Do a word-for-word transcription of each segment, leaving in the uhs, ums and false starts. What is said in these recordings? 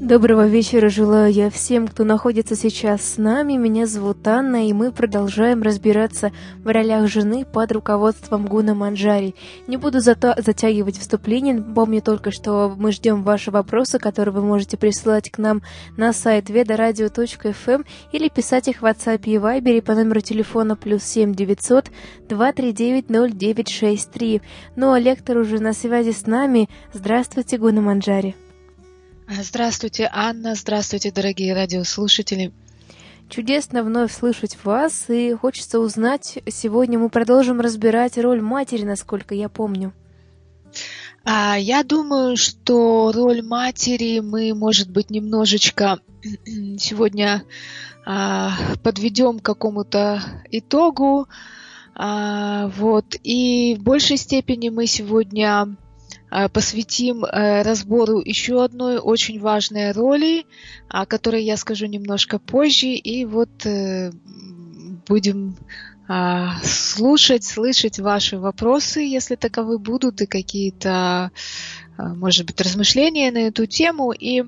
Доброго вечера желаю я всем, кто находится сейчас с нами. Меня зовут Анна, и мы продолжаем разбираться в ролях жены под руководством Гуна Манджари. Не буду зато затягивать вступление, помню только, что мы ждем ваши вопросы, которые вы можете присылать к нам на сайт ведарадио точка эф эм или писать их в WhatsApp и Viber по номеру телефона плюс семь девятьсот два три девять ноль девять шесть три. Ну а лектор уже на связи с нами. Здравствуйте, Гуна Манджари. Здравствуйте, Анна. Здравствуйте, дорогие радиослушатели. Чудесно вновь слышать вас, и хочется узнать, сегодня мы продолжим разбирать роль матери, насколько я помню. А, я думаю, что роль матери мы, может быть, немножечко сегодня а, подведем к какому-то итогу. А, вот, и в большей степени мы сегодня посвятим разбору еще одной очень важной роли, о которой я скажу немножко позже, и вот будем слушать, слышать ваши вопросы, если таковы будут, и какие-то, может быть, размышления на эту тему. И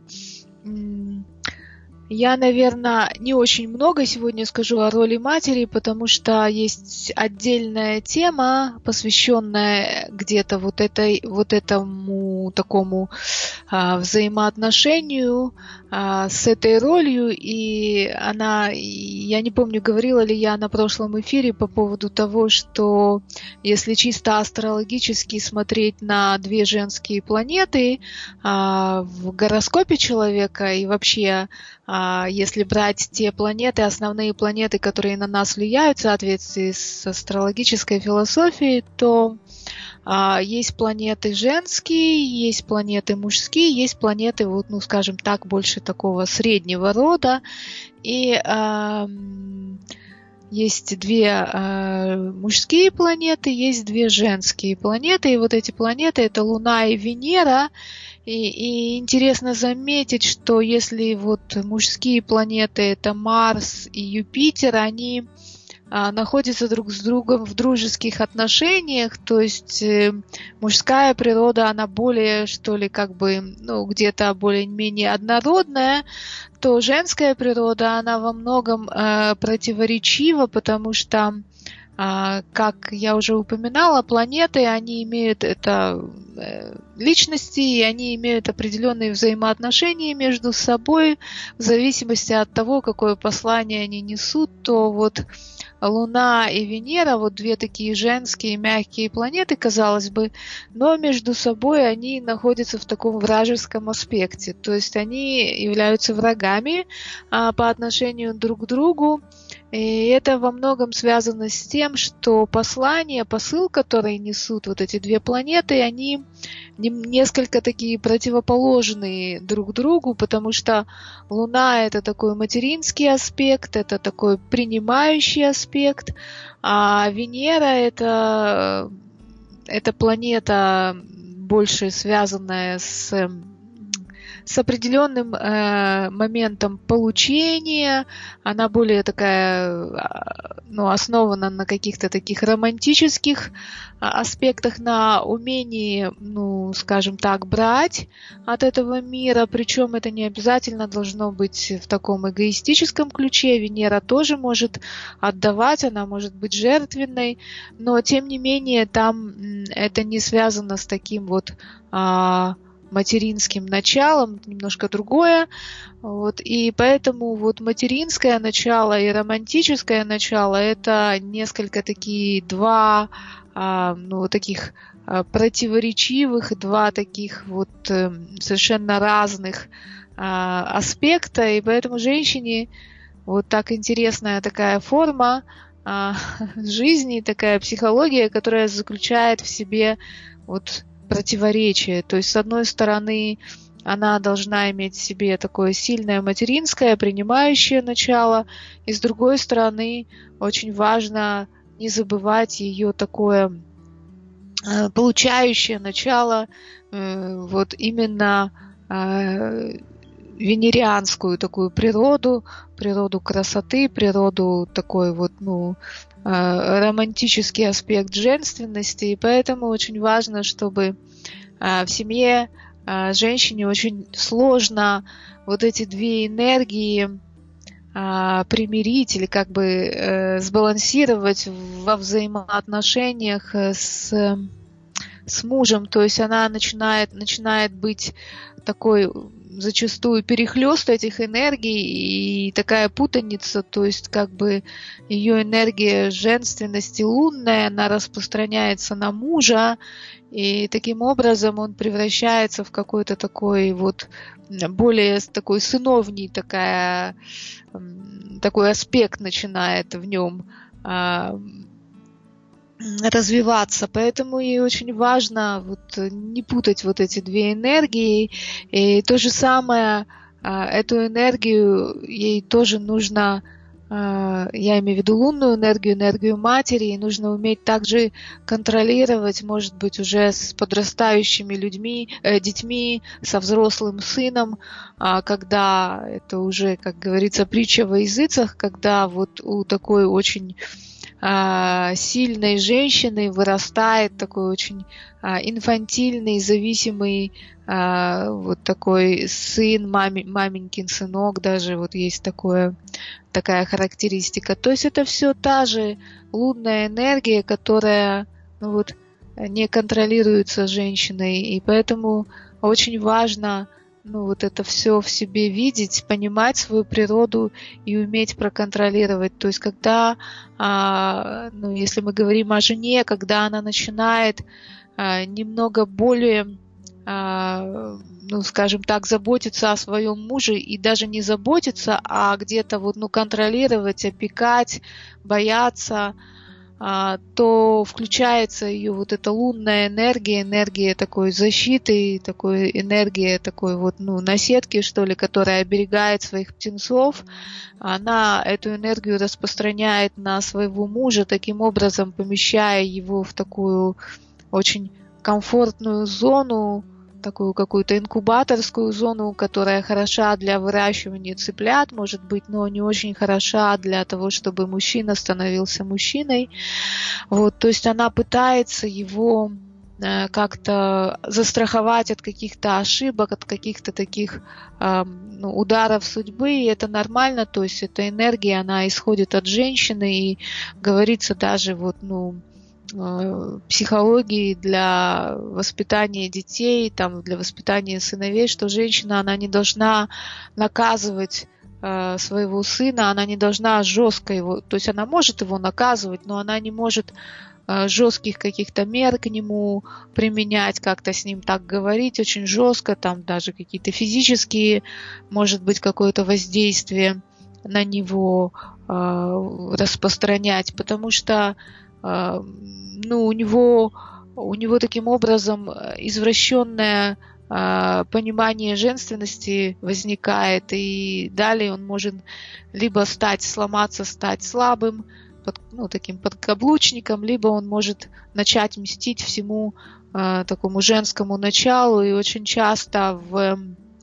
я, наверное, не очень много сегодня скажу о роли матери, потому что есть отдельная тема, посвященная где-то вот этой, вот этому такому а, взаимоотношению а, с этой ролью, и она, я не помню, говорила ли я на прошлом эфире по поводу того, что если чисто астрологически смотреть на две женские планеты а, в гороскопе человека и вообще если брать те планеты, основные планеты, которые на нас влияют в соответствии с астрологической философией, то а, есть планеты женские, есть планеты мужские, есть планеты, вот, ну, скажем так, больше такого среднего рода. И а, есть две а, мужские планеты, есть две женские планеты. И вот эти планеты — это Луна и Венера. И, и интересно заметить, что если вот мужские планеты — это Марс и Юпитер, они а, находятся друг с другом в дружеских отношениях, то есть э, мужская природа, она более, что ли, как бы, ну, где-то более-менее однородная, то женская природа, она во многом э, противоречива, потому что, как я уже упоминала, планеты, они имеют это личности, и они имеют определенные взаимоотношения между собой в зависимости от того, какое послание они несут. То вот Луна и Венера, вот две такие женские мягкие планеты, казалось бы, но между собой они находятся в таком вражеском аспекте, то есть они являются врагами а, по отношению друг к другу. И это во многом связано с тем, что послание, посыл, который несут вот эти две планеты, они несколько такие противоположные друг другу, потому что Луна — это такой материнский аспект, это такой принимающий аспект, а Венера — это, это планета, больше связанная с... с определенным э, моментом получения, она более такая, ну, основана на каких-то таких романтических аспектах, на умении, ну, скажем так, брать от этого мира, причем это не обязательно должно быть в таком эгоистическом ключе. Венера тоже может отдавать, она может быть жертвенной, но тем не менее там это не связано с таким вот а, материнским началом, немножко другое. Вот, и поэтому вот материнское начало и романтическое начало — это несколько такие два а, ну, таких а, противоречивых, два таких вот а, совершенно разных а, аспекта, и поэтому женщине вот так интересная такая форма а, жизни, такая психология, которая заключает в себе вот противоречие. То есть, с одной стороны, она должна иметь в себе такое сильное материнское, принимающее начало, и с другой стороны, очень важно не забывать ее такое э, получающее начало, э, вот именно э, венерианскую такую природу, природу красоты, природу такой вот, ну, романтический аспект женственности, и поэтому очень важно, чтобы в семье женщине очень сложно вот эти две энергии примирить или как бы сбалансировать во взаимоотношениях с, с мужем. То есть она начинает, начинает быть такой зачастую перехлёст этих энергий и такая путаница, то есть как бы ее энергия женственности лунная, она распространяется на мужа, и таким образом он превращается в какой-то такой вот более такой сыновний, такая, такой аспект начинает в нем развиваться, поэтому ей очень важно вот не путать вот эти две энергии, и то же самое, эту энергию ей тоже нужно, я имею в виду лунную энергию, энергию матери, и нужно уметь также контролировать, может быть, уже с подрастающими людьми, э, детьми, со взрослым сыном, когда это уже, как говорится, притча во языцах, когда вот у такой очень сильной женщины вырастает такой очень инфантильный, зависимый вот такой сын, маме, маменькин сынок, даже вот есть такое, такая характеристика. То есть это все та же лунная энергия, которая ну вот, не контролируется женщиной, и поэтому очень важно ну, вот это все в себе видеть, понимать свою природу и уметь проконтролировать. То есть, когда, а, ну, если мы говорим о жене, когда она начинает а, немного более, а, ну, скажем так, заботиться о своем муже и даже не заботиться, а где-то вот, ну, контролировать, опекать, бояться, то включается ее вот эта лунная энергия, энергия такой защиты, такой энергия такой вот, ну, наседки, что ли, которая оберегает своих птенцов. Она эту энергию распространяет на своего мужа, таким образом помещая его в такую очень комфортную зону, такую какую-то инкубаторскую зону, которая хороша для выращивания цыплят, может быть, но не очень хороша для того, чтобы мужчина становился мужчиной. Вот, то есть она пытается его э, как-то застраховать от каких-то ошибок, от каких-то таких э, ну, ударов судьбы, и это нормально, то есть эта энергия, она исходит от женщины, и говорится даже вот, ну, психологии для воспитания детей, там, для воспитания сыновей, что женщина, она не должна наказывать э, своего сына, она не должна жестко его, то есть она может его наказывать, но она не может э, жестких каких-то мер к нему применять, как-то с ним так говорить очень жестко, там даже какие-то физические, может быть, какое-то воздействие на него э, распространять, потому что ну, у него, у него таким образом извращенное э, понимание женственности возникает, и далее он может либо стать, сломаться, стать слабым, под, ну, таким подкаблучником, либо он может начать мстить всему э, такому женскому началу, и очень часто в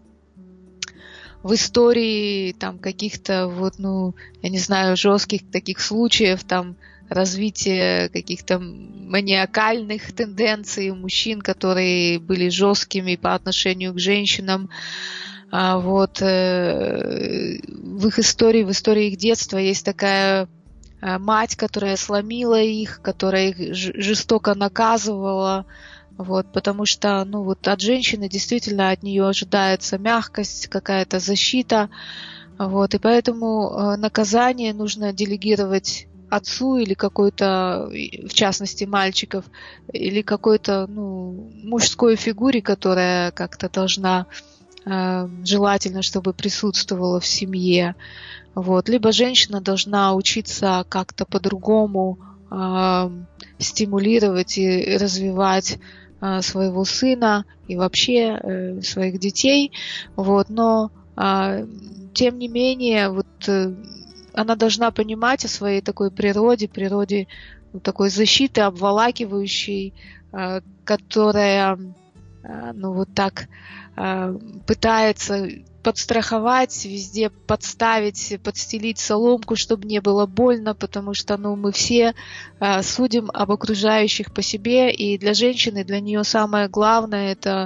в истории там каких-то вот, ну, я не знаю, жестких таких случаев, там, развитие каких-то маниакальных тенденций у мужчин, которые были жесткими по отношению к женщинам. А вот э, в их истории, в истории их детства есть такая э, мать, которая сломила их, которая их жестоко наказывала, вот, потому что ну, вот от женщины действительно от нее ожидается мягкость, какая-то защита, вот, и поэтому э, наказание нужно делегировать отцу или какой-то, в частности, мальчиков, или какой-то ну, мужской фигуре, которая как-то должна, э, желательно, чтобы присутствовала в семье. Вот. Либо женщина должна учиться как-то по-другому э, стимулировать и развивать э, своего сына и вообще э, своих детей. Вот. Но, э, тем не менее, вот, э, она должна понимать о своей такой природе, природе ну, такой защиты, обволакивающей, э, которая э, ну, вот так э, пытается подстраховать, везде подставить, подстелить соломку, чтобы не было больно, потому что ну, мы все э, судим об окружающих по себе, и для женщины, для нее самое главное это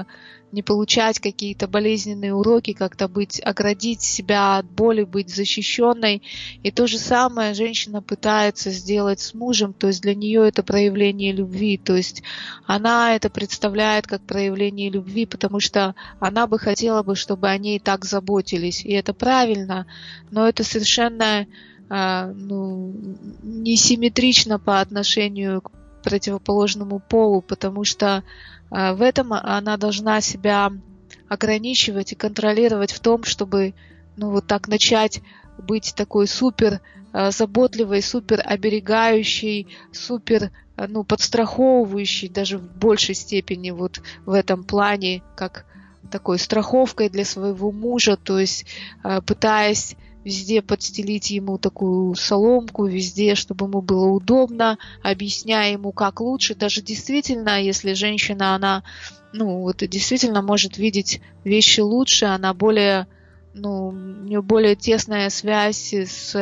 не получать какие-то болезненные уроки, как-то быть, оградить себя от боли, быть защищенной. И то же самое женщина пытается сделать с мужем, то есть для нее это проявление любви, то есть она это представляет как проявление любви, потому что она бы хотела бы, чтобы о ней так заботились, и это правильно, но это совершенно а, ну, несимметрично по отношению к противоположному полу, потому что а, в этом она должна себя ограничивать и контролировать в том, чтобы ну, вот так начать быть такой супер а, заботливой, супер оберегающей, супер а, ну, подстраховывающей даже в большей степени вот в этом плане, как такой страховкой для своего мужа, то есть а, пытаясь везде подстелить ему такую соломку, везде, чтобы ему было удобно, объясняя ему, как лучше. Даже действительно, если женщина, она, ну, вот действительно может видеть вещи лучше, она более, ну, у нее более тесная связь с,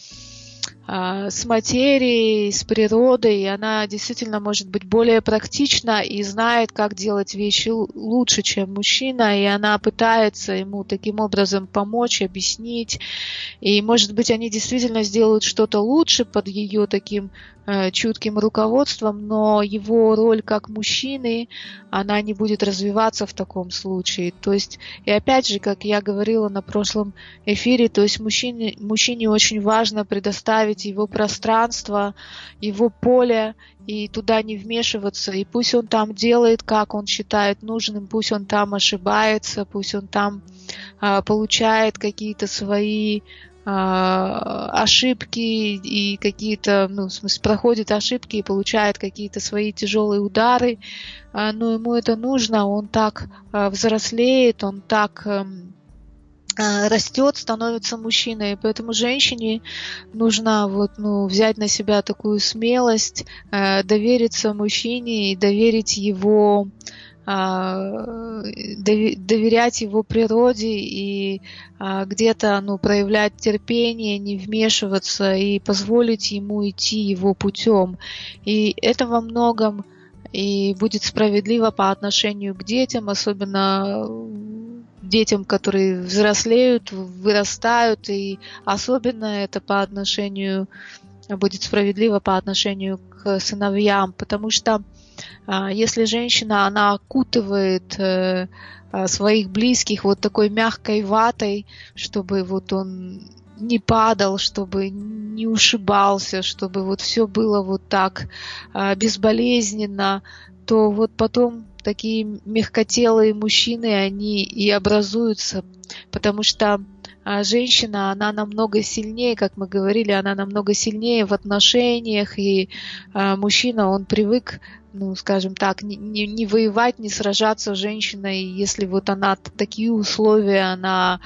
с материей, с природой, и она действительно может быть более практична и знает, как делать вещи лучше, чем мужчина, и она пытается ему таким образом помочь, объяснить, и, может быть, они действительно сделают что-то лучше под ее таким э, чутким руководством, но его роль как мужчины, она не будет развиваться в таком случае. То есть, и опять же, как я говорила на прошлом эфире, то есть мужчине, мужчине очень важно предоставить его пространство, его поле, и туда не вмешиваться, и пусть он там делает, как он считает нужным, пусть он там ошибается, пусть он там а, получает какие-то свои а, ошибки и какие-то, ну, в смысле, проходит ошибки и получает какие-то свои тяжелые удары, а, но ему это нужно, он так а, взрослеет, он так а, растет, становится мужчиной, поэтому женщине нужно вот, ну, взять на себя такую смелость, э, довериться мужчине и доверить его, э, доверять его природе и э, где-то, ну, проявлять терпение, не вмешиваться и позволить ему идти его путем. И это во многом и будет справедливо по отношению к детям, особенно детям, которые взрослеют, вырастают, и особенно это по отношению, будет справедливо по отношению к сыновьям, потому что а, если женщина, она окутывает э, своих близких вот такой мягкой ватой, чтобы вот он не падал, чтобы не ушибался, чтобы вот все было вот так а, безболезненно, то вот потом такие мягкотелые мужчины, они и образуются, потому что а, женщина, она намного сильнее, как мы говорили, она намного сильнее в отношениях, и а, мужчина, он привык, ну, скажем так, не, не, не воевать, не сражаться с женщиной, если вот она такие условия, она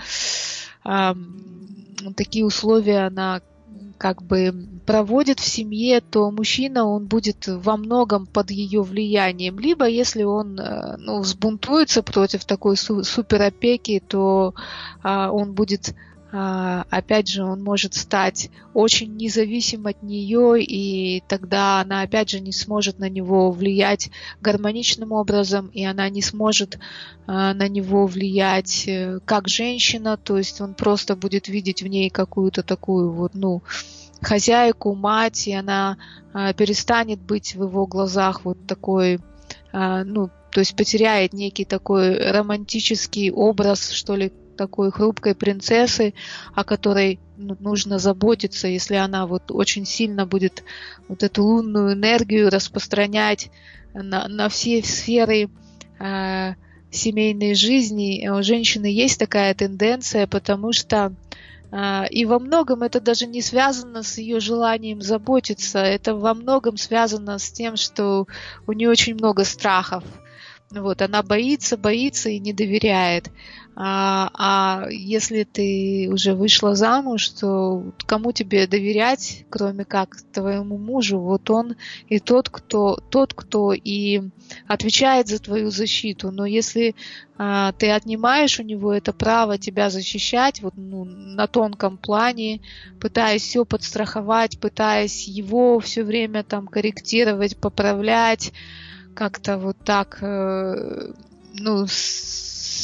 а, такие условия, она как бы проводит в семье, то мужчина, он будет во многом под ее влиянием. Либо если он, ну, взбунтуется против такой су- суперопеки, то а, он будет, а, опять же, он может стать очень независим от нее, и тогда она, опять же, не сможет на него влиять гармоничным образом, и она не сможет а, на него влиять как женщина, то есть он просто будет видеть в ней какую-то такую вот, ну, хозяйку, мать, и она а, перестанет быть в его глазах вот такой, а, ну, то есть потеряет некий такой романтический образ, что ли, такой хрупкой принцессы, о которой, ну, нужно заботиться, если она вот очень сильно будет вот эту лунную энергию распространять на, на все сферы а, семейной жизни. У женщины есть такая тенденция, потому что и во многом это даже не связано с ее желанием заботиться, это во многом связано с тем, что у нее очень много страхов. Вот, она боится, боится и не доверяет. А, а если ты уже вышла замуж, то кому тебе доверять, кроме как твоему мужу? Вот он и тот, кто, тот, кто и отвечает за твою защиту. Но если а, ты отнимаешь у него это право тебя защищать, вот, ну, на тонком плане, пытаясь все подстраховать, пытаясь его все время там корректировать, поправлять, как-то вот так, э, ну, с,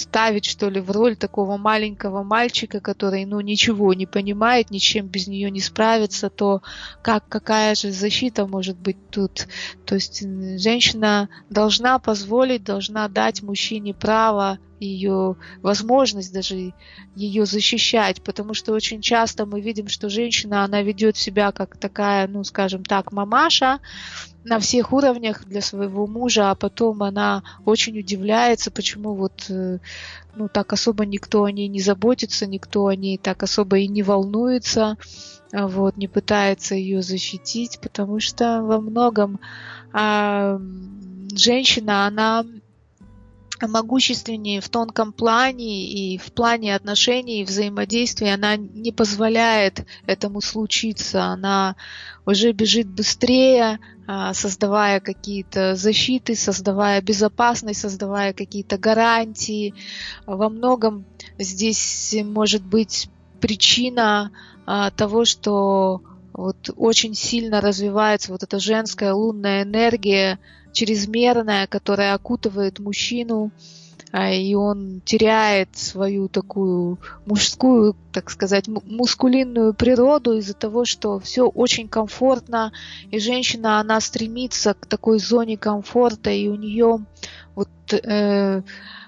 ставить, что ли, в роль такого маленького мальчика, который, ну, ничего не понимает, ничем без нее не справится, то как, какая же защита может быть тут? То есть женщина должна позволить, должна дать мужчине право, ее возможность даже ее защищать, потому что очень часто мы видим, что женщина, она ведет себя как такая, ну, скажем так, мамаша на всех уровнях для своего мужа, а потом она очень удивляется, почему вот, ну, так особо никто о ней не заботится, никто о ней так особо и не волнуется, вот, не пытается ее защитить, потому что во многом а, женщина, она могущественнее в тонком плане и в плане отношений и взаимодействия, она не позволяет этому случиться, она уже бежит быстрее, создавая какие-то защиты, создавая безопасность, создавая какие-то гарантии. Во многом здесь может быть причина того, что вот очень сильно развивается вот эта женская лунная энергия, чрезмерная, которая окутывает мужчину, и он теряет свою такую мужскую, так сказать, мускулинную природу из-за того, что все очень комфортно, и женщина, она стремится к такой зоне комфорта, и у нее вот э,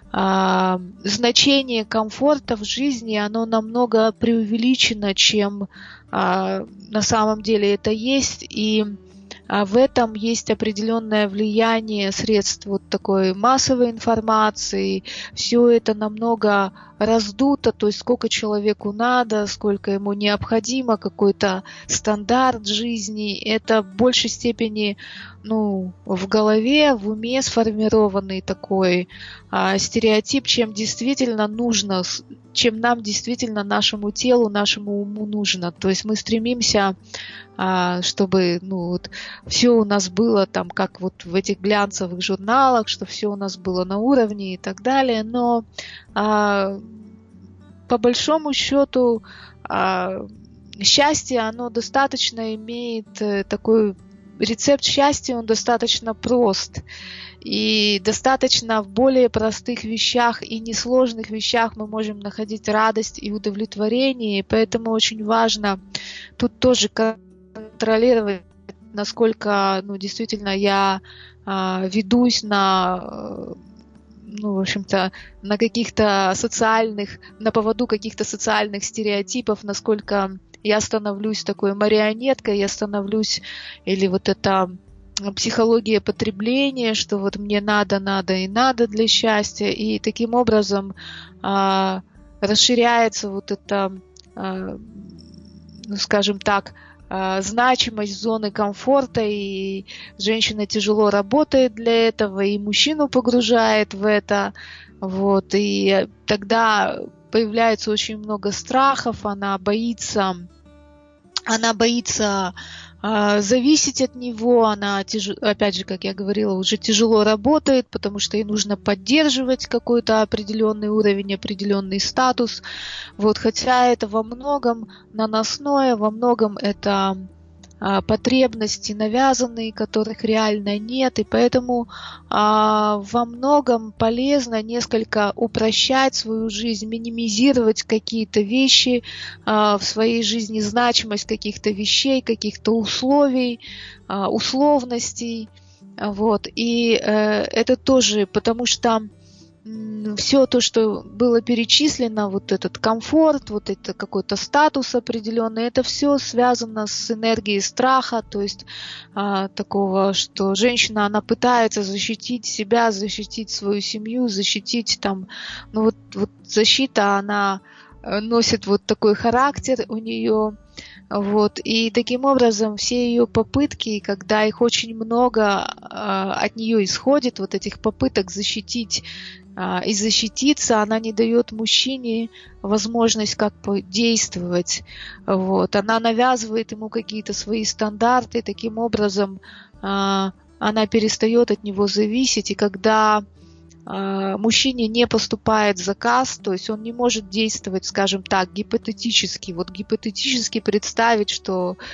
а, значение комфорта в жизни, оно намного преувеличено, чем а, на самом деле это есть, и а в этом есть определенное влияние средств вот такой массовой информации. Все это намного раздуто, то есть сколько человеку надо, сколько ему необходимо, какой-то стандарт жизни. Это в большей степени, ну, в голове, в уме сформированный такой а, стереотип, чем действительно нужно, чем нам действительно, нашему телу, нашему уму нужно. То есть мы стремимся, а, чтобы, ну, вот, все у нас было там, как вот в этих глянцевых журналах, что все у нас было на уровне и так далее, но а, по большому счету а, счастье, оно достаточно имеет такой рецепт счастья, он достаточно прост. И достаточно в более простых вещах и несложных вещах мы можем находить радость и удовлетворение. И поэтому очень важно тут тоже контролировать, насколько, ну, действительно я а, ведусь на, ну, в общем-то, на каких-то социальных, на поводу каких-то социальных стереотипов, насколько я становлюсь такой марионеткой, я становлюсь, или вот это психология потребления, что вот мне надо, надо и надо для счастья, и таким образом а, расширяется вот это, а, ну, скажем так, а, значимость зоны комфорта, и женщина тяжело работает для этого, и мужчину погружает в это, вот, и тогда появляется очень много страхов, она боится, она боится зависеть от него, она, опять же, как я говорила, уже тяжело работает, потому что ей нужно поддерживать какой-то определенный уровень, определенный статус. Вот, хотя это во многом наносное, во многом это а, потребности навязанные, которых реально нет, и поэтому а, во многом полезно несколько упрощать свою жизнь, минимизировать какие-то вещи а, в своей жизни, значимость каких-то вещей, каких-то условий, а, условностей, вот, и э, это тоже, потому что все то, что было перечислено, вот этот комфорт, вот это какой-то статус определенный, это все связано с энергией страха, то есть а, такого, что женщина, она пытается защитить себя, защитить свою семью, защитить там, ну вот, вот защита, она носит вот такой характер у нее, вот, и таким образом все ее попытки, когда их очень много а, от нее исходит, вот этих попыток защитить и защититься, она не дает мужчине возможность как бы действовать. Вот. Она навязывает ему какие-то свои стандарты, таким образом а, она перестает от него зависеть. И когда а, мужчине не поступает заказ, то есть он не может действовать, скажем так, гипотетически. Вот гипотетически представить, что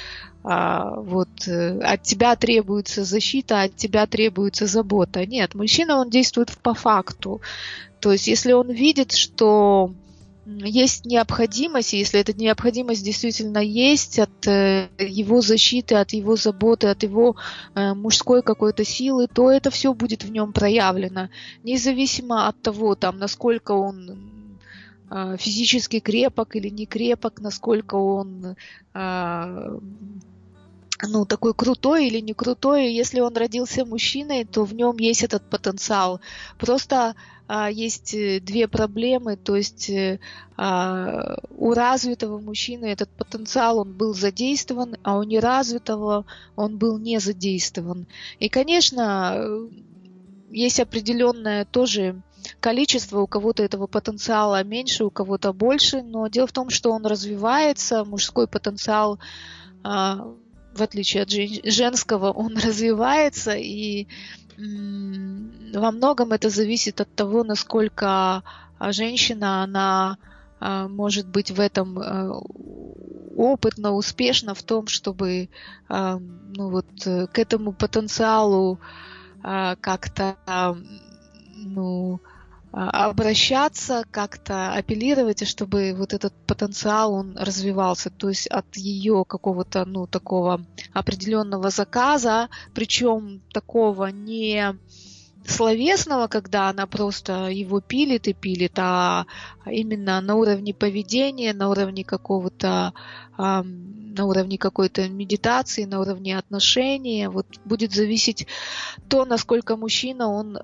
а, вот от тебя требуется защита, от тебя требуется забота. Нет, мужчина, он действует по факту. То есть, если он видит, что есть необходимость, и если эта необходимость действительно есть от э, его защиты, от его заботы, от его э, мужской какой-то силы, то это все будет в нем проявлено, независимо от того, там, насколько он э, физически крепок или не крепок, насколько он э, ну, такой крутой или не крутой. Если он родился мужчиной, то в нем есть этот потенциал. Просто а, есть две проблемы. То есть а, у развитого мужчины этот потенциал, он был задействован, а у неразвитого он был не задействован. И, конечно, есть определенное тоже количество, у кого-то этого потенциала меньше, у кого-то больше, но дело в том, что он развивается, мужской потенциал, а, в отличие от женского, он развивается, и во многом это зависит от того, насколько женщина, она может быть в этом опытна, успешна в том, чтобы ну, вот, к этому потенциалу как-то ну, обращаться, как-то апеллировать, и чтобы вот этот потенциал, он развивался, то есть от ее какого-то, ну, такого определенного заказа, причем такого не словесного, когда она просто его пилит и пилит, а именно на уровне поведения, на уровне какого-то, на уровне какой-то медитации, на уровне отношения, вот будет зависеть то, насколько мужчина, он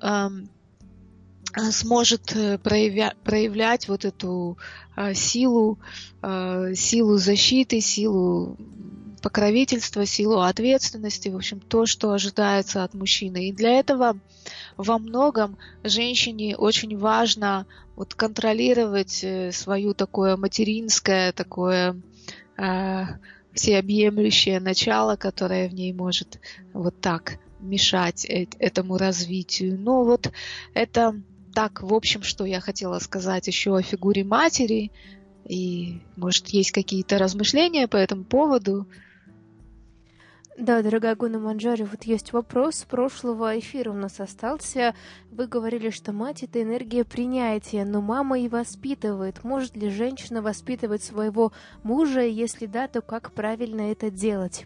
сможет проявя, проявлять вот эту а, силу, а, силу защиты, силу покровительства, силу ответственности, в общем, то, что ожидается от мужчины. И для этого во многом женщине очень важно вот контролировать свое такое материнское, такое а, всеобъемлющее начало, которое в ней может вот так мешать этому развитию. Но вот это так, в общем, что я хотела сказать еще о фигуре матери. И, может, есть какие-то размышления по этому поводу? Да, дорогая Гуна Манджари, вот есть вопрос с прошлого эфира у нас остался. Вы говорили, что мать — это энергия принятия, но мама и воспитывает. Может ли женщина воспитывать своего мужа? Если да, то как правильно это делать?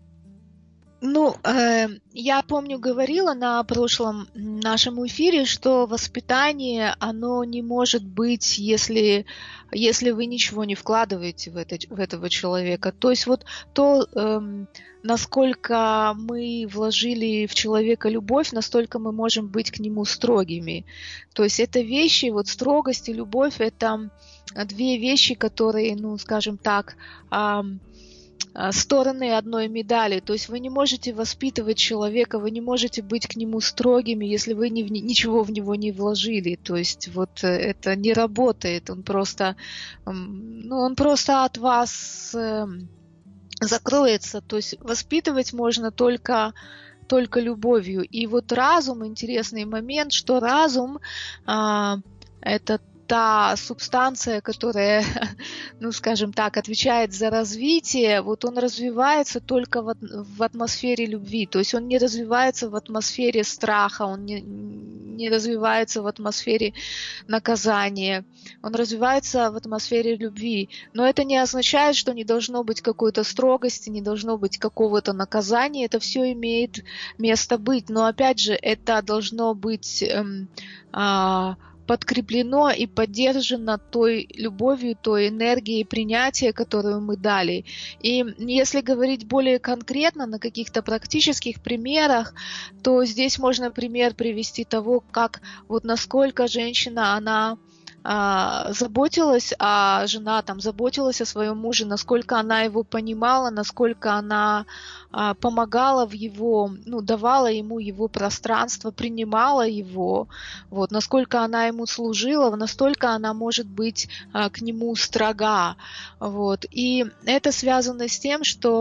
Ну, э, я помню, говорила на прошлом нашем эфире, что воспитание, оно не может быть, если, если вы ничего не вкладываете в, это, в этого человека. То есть вот то, э, насколько мы вложили в человека любовь, настолько мы можем быть к нему строгими. То есть это вещи, вот строгость и любовь, это две вещи, которые, ну, скажем так, э, стороны одной медали. То есть вы не можете воспитывать человека, вы не можете быть к нему строгими, если вы не, ничего в него не вложили. То есть вот это не работает. Он просто, ну, он просто от вас закроется. То есть воспитывать можно только, только любовью. И вот разум, интересный момент, что разум а, это та субстанция, которая, ну, скажем так, отвечает за развитие, вот он развивается только в, в атмосфере любви. То есть он не развивается в атмосфере страха, он не, не развивается в атмосфере наказания. Он развивается в атмосфере любви. Но это не означает, что не должно быть какой-то строгости, не должно быть какого-то наказания. Это все имеет место быть. Но опять же, это должно быть эм, а, подкреплено и поддержано той любовью, той энергией принятия, которую мы дали. И если говорить более конкретно на каких-то практических примерах, то здесь можно пример привести того, как вот насколько женщина, она а, заботилась, а жена там заботилась о своем муже, насколько она его понимала, насколько она а, помогала в его, ну, давала ему его пространство, принимала его, вот, насколько она ему служила, настолько она может быть а, к нему строга, вот, и это связано с тем, что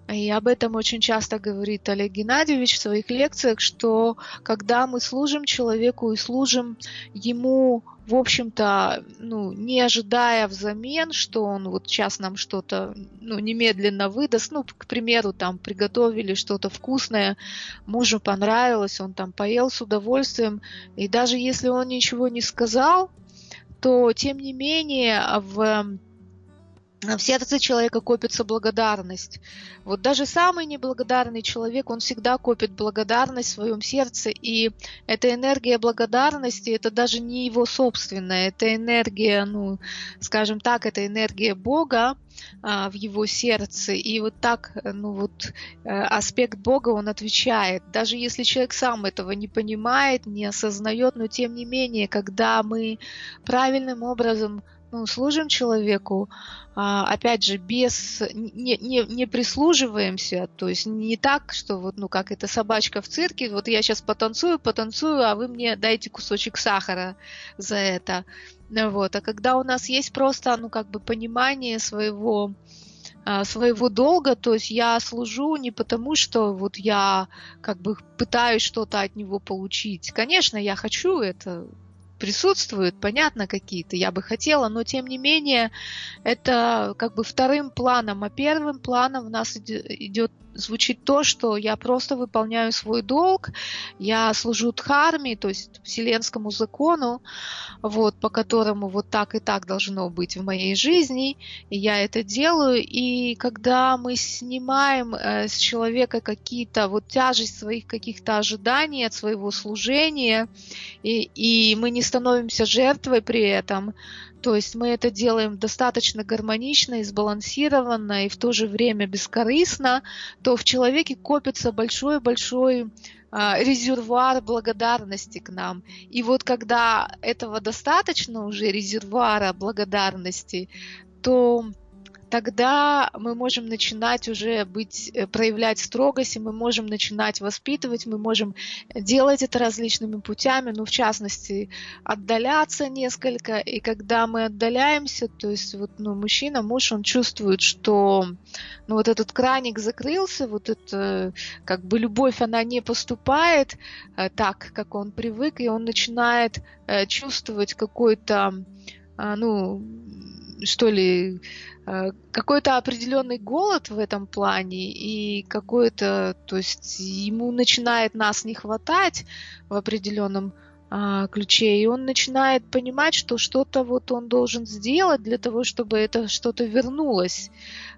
И об этом очень часто говорит Олег Геннадьевич в своих лекциях, что когда мы служим человеку и служим ему, в общем-то, ну, не ожидая взамен, что он вот сейчас нам что-то, ну, немедленно выдаст, ну, к примеру, там приготовили что-то вкусное, мужу понравилось, он там поел с удовольствием, и даже если он ничего не сказал, то, тем не менее, в В сердце человека копится благодарность. Вот даже самый неблагодарный человек, он всегда копит благодарность в своем сердце, и эта энергия благодарности, это даже не его собственная, это энергия, ну, скажем так, это энергия Бога а, в его сердце, и вот так, ну вот, аспект Бога, он отвечает. Даже если человек сам этого не понимает, не осознает, но тем не менее, когда мы правильным образом ну, служим человеку, опять же, без, не, не, не прислуживаемся, то есть не так, что вот, ну, как это собачка в цирке, вот я сейчас потанцую, потанцую, а вы мне дайте кусочек сахара за это. Вот. А когда у нас есть просто, ну, как бы понимание своего, своего долга, то есть я служу не потому, что вот я как бы пытаюсь что-то от него получить. Конечно, я хочу это, присутствуют, понятно, какие-то, я бы хотела, но тем не менее это как бы вторым планом, а первым планом у нас идет, звучит то, что я просто выполняю свой долг, я служу дхарме, то есть вселенскому закону, вот, по которому вот так и так должно быть в моей жизни, и я это делаю, и когда мы снимаем э, с человека какие-то, вот тяжесть своих каких-то ожиданий от своего служения, и, и мы не становимся жертвой при этом, то есть мы это делаем достаточно гармонично и сбалансированно, и в то же время бескорыстно, то в человеке копится большой-большой а, резервуар благодарности к нам. И вот когда этого достаточно уже, резервуара благодарности, то тогда мы можем начинать уже быть, проявлять строгость, и мы можем начинать воспитывать, мы можем делать это различными путями, ну, в частности, отдаляться несколько, и когда мы отдаляемся, то есть вот, ну, мужчина, муж, он чувствует, что ну, вот этот краник закрылся, вот это, как бы любовь, она не поступает э, так, как он привык, и он начинает э, чувствовать какой-то, э, ну, что ли, какой-то определенный голод в этом плане и какой-то, то есть ему начинает нас не хватать в определенном а, ключе, и он начинает понимать, что что-то вот он должен сделать для того, чтобы это что-то вернулось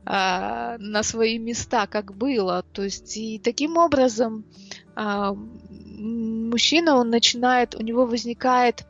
а, на свои места, как было. То есть и таким образом а, мужчина, он начинает, у него возникает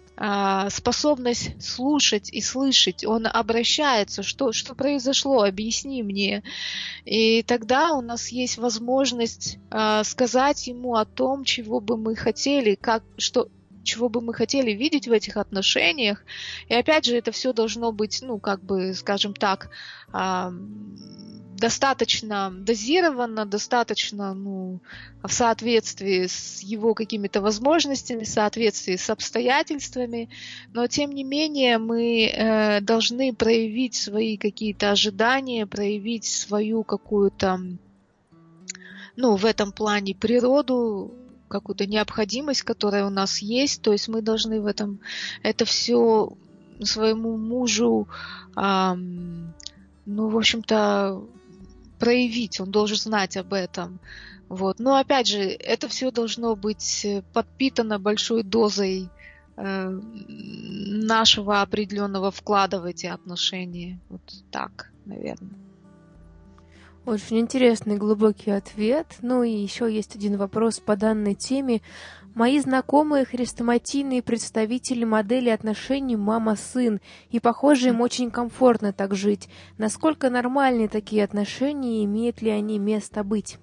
способность слушать и слышать, он обращается, что, что произошло, объясни мне. И тогда у нас есть возможность э, сказать ему о том, чего бы мы хотели, как, что, чего бы мы хотели видеть в этих отношениях. И опять же, это все должно быть, ну, как бы, скажем так, э, достаточно дозировано, достаточно, ну, в соответствии с его какими-то возможностями, в соответствии с обстоятельствами, но тем не менее мы э, должны проявить свои какие-то ожидания, проявить свою какую-то, ну, в этом плане природу, какую-то необходимость, которая у нас есть, то есть мы должны в этом это все своему мужу, э, ну, в общем-то, проявить, он должен знать об этом. Вот. Но опять же, это все должно быть подпитано большой дозой э, нашего определенного вклада в эти отношения. Вот так, наверное. Очень интересный, глубокий ответ. Ну и еще есть один вопрос по данной теме. Мои знакомые хрестоматийные представители модели отношений мама-сын, и, похоже, им очень комфортно так жить. Насколько нормальны такие отношения, и имеют ли они место быть?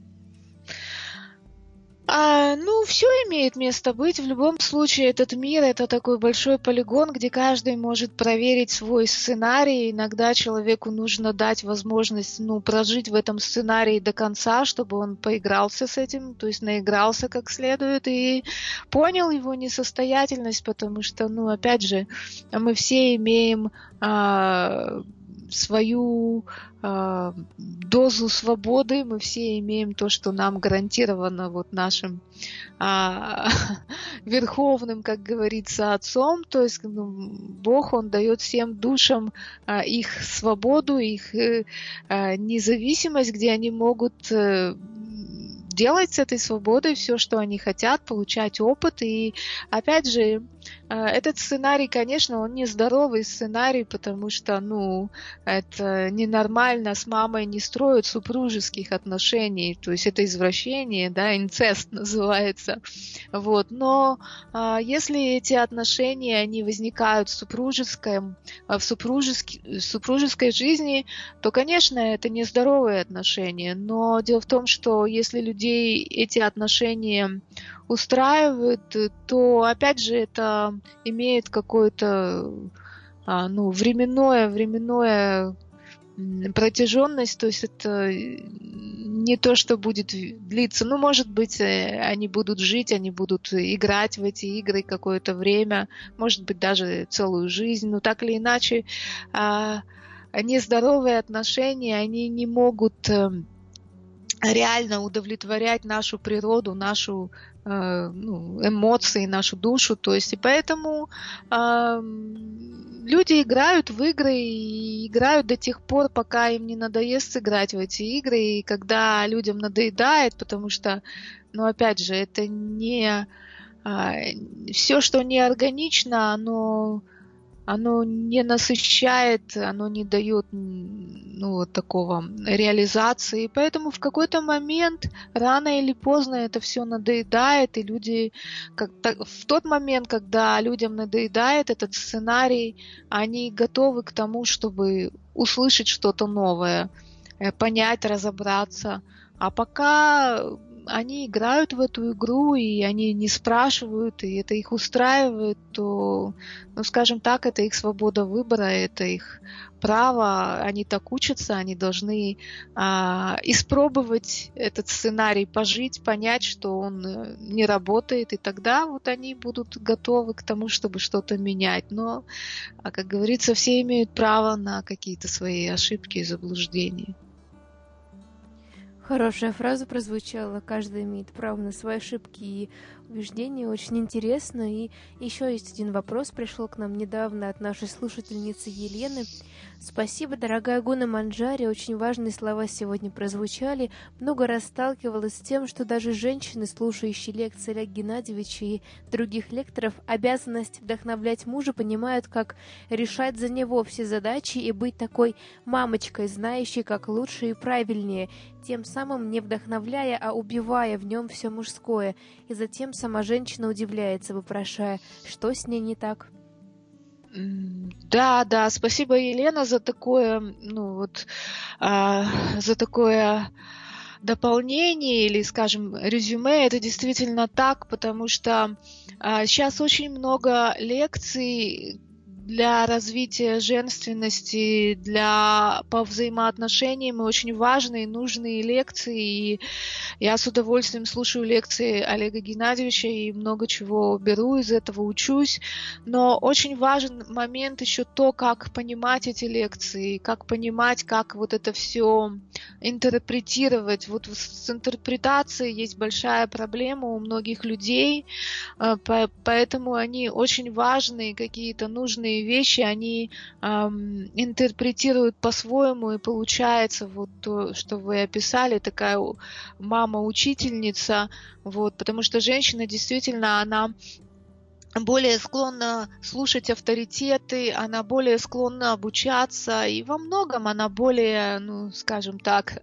А, ну, все имеет место быть. В любом случае, этот мир — это такой большой полигон, где каждый может проверить свой сценарий. Иногда человеку нужно дать возможность, ну, прожить в этом сценарии до конца, чтобы он поигрался с этим, то есть наигрался как следует и понял его несостоятельность, потому что, ну, опять же, мы все имеем... А, свою э, дозу свободы, мы все имеем то, что нам гарантировано вот нашим э, верховным, как говорится, отцом, то есть ну, Бог, Он дает всем душам э, их свободу, их э, независимость, где они могут э, делать с этой свободой все, что они хотят, получать опыт. И опять же, этот сценарий, конечно, он нездоровый сценарий, потому что, ну, это ненормально с мамой не строят супружеских отношений, то есть это извращение, да, инцест называется, вот. Но а, если эти отношения, они возникают в супружеской, в супружеской, супружеской жизни, то, конечно, это нездоровые отношения, но дело в том, что если людей эти отношения устраивают, то, опять же, это имеет какое-то а, ну, временное, временное протяженность, то есть это не то, что будет длиться. Ну, может быть, они будут жить, они будут играть в эти игры какое-то время, может быть, даже целую жизнь, но так или иначе а, нездоровые отношения, они не могут реально удовлетворять нашу природу, нашу э, ну, эмоции, нашу душу, то есть и поэтому э, люди играют в игры и играют до тех пор, пока им не надоест играть в эти игры, и когда людям надоедает, потому что, ну опять же, это не э, все, что не органично, оно оно не насыщает, оно не дает ну, вот такого реализации. И поэтому в какой-то момент, рано или поздно, это все надоедает, и люди, как, в тот момент, когда людям надоедает этот сценарий, они готовы к тому, чтобы услышать что-то новое, понять, разобраться. А пока они играют в эту игру, и они не спрашивают, и это их устраивает, то, ну, скажем так, это их свобода выбора, это их право, они так учатся, они должны а, испробовать этот сценарий, пожить, понять, что он не работает, и тогда вот они будут готовы к тому, чтобы что-то менять. Но, как говорится, все имеют право на какие-то свои ошибки и заблуждения. Хорошая фраза прозвучала. Каждый имеет право на свои ошибки и убеждения. Очень интересно. И еще есть один вопрос. Пришел к нам недавно от нашей слушательницы Елены. Спасибо, дорогая Гуна Манджари. Очень важные слова сегодня прозвучали. Много раз сталкивалась с тем, что даже женщины, слушающие лекции Олега Геннадьевича и других лекторов, обязанность вдохновлять мужа понимают, как решать за него все задачи и быть такой мамочкой, знающей, как лучше и правильнее, тем самым не вдохновляя, а убивая в нем все мужское. И затем сама женщина удивляется, вопрошая, что с ней не так. Да, да, спасибо, Елена, за такое, ну вот, а, за такое дополнение или, скажем, резюме. Это действительно так, потому что а, сейчас очень много лекций для развития женственности, для по взаимоотношениям, и очень важные, нужные лекции. И я с удовольствием слушаю лекции Олега Геннадьевича и много чего беру из этого, учусь. Но очень важен момент еще то, как понимать эти лекции, как понимать, как вот это все интерпретировать. Вот с интерпретацией есть большая проблема у многих людей, поэтому они очень важные, какие-то нужные вещи, они эм, интерпретируют по-своему, и получается вот то, что вы описали, такая мама-учительница, вот, потому что женщина действительно, она более склонна слушать авторитеты, она более склонна обучаться, и во многом она более, ну, скажем так,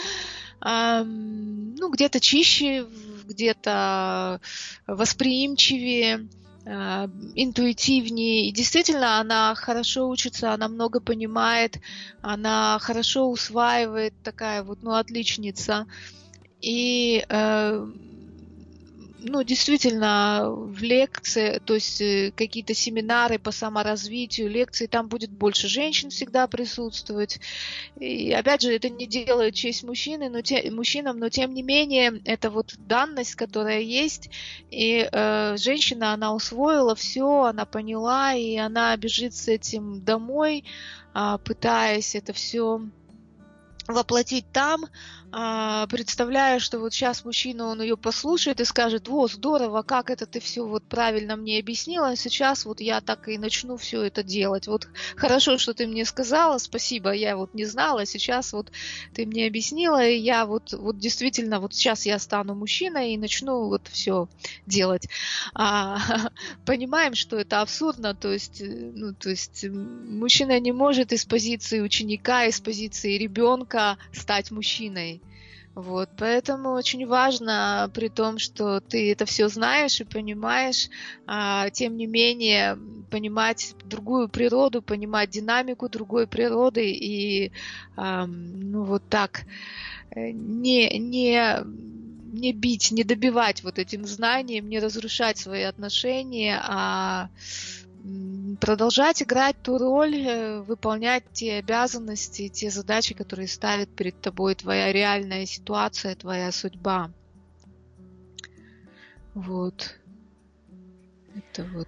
эм, ну, где-то чище, где-то восприимчивее, интуитивнее, и действительно она хорошо учится, она много понимает, она хорошо усваивает, такая вот, ну, отличница. И э, ну, действительно, в лекции, то есть какие-то семинары по саморазвитию, лекции, там будет больше женщин всегда присутствовать. И опять же, это не делает честь мужчины, но те, мужчинам, но тем не менее, это вот данность, которая есть, и э, женщина, она усвоила все, она поняла, и она бежит с этим домой, э, пытаясь это все воплотить там, представляя, что вот сейчас мужчина, он ее послушает и скажет: о, здорово, как это ты все вот правильно мне объяснила, сейчас вот я так и начну все это делать. Вот хорошо, что ты мне сказала, спасибо, я вот не знала, сейчас вот ты мне объяснила, и я вот, вот действительно, вот сейчас я стану мужчиной и начну вот все делать. А, понимаем, что это абсурдно, то есть, ну, то есть мужчина не может из позиции ученика, из позиции ребенка стать мужчиной. Вот, поэтому очень важно, при том, что ты это все знаешь и понимаешь, а, тем не менее, понимать другую природу, понимать динамику другой природы и, а, ну, вот так, не, не, не бить, не добивать вот этим знанием, не разрушать свои отношения, а продолжать играть ту роль, выполнять те обязанности, те задачи, которые ставит перед тобой твоя реальная ситуация, твоя судьба. Вот. Это вот.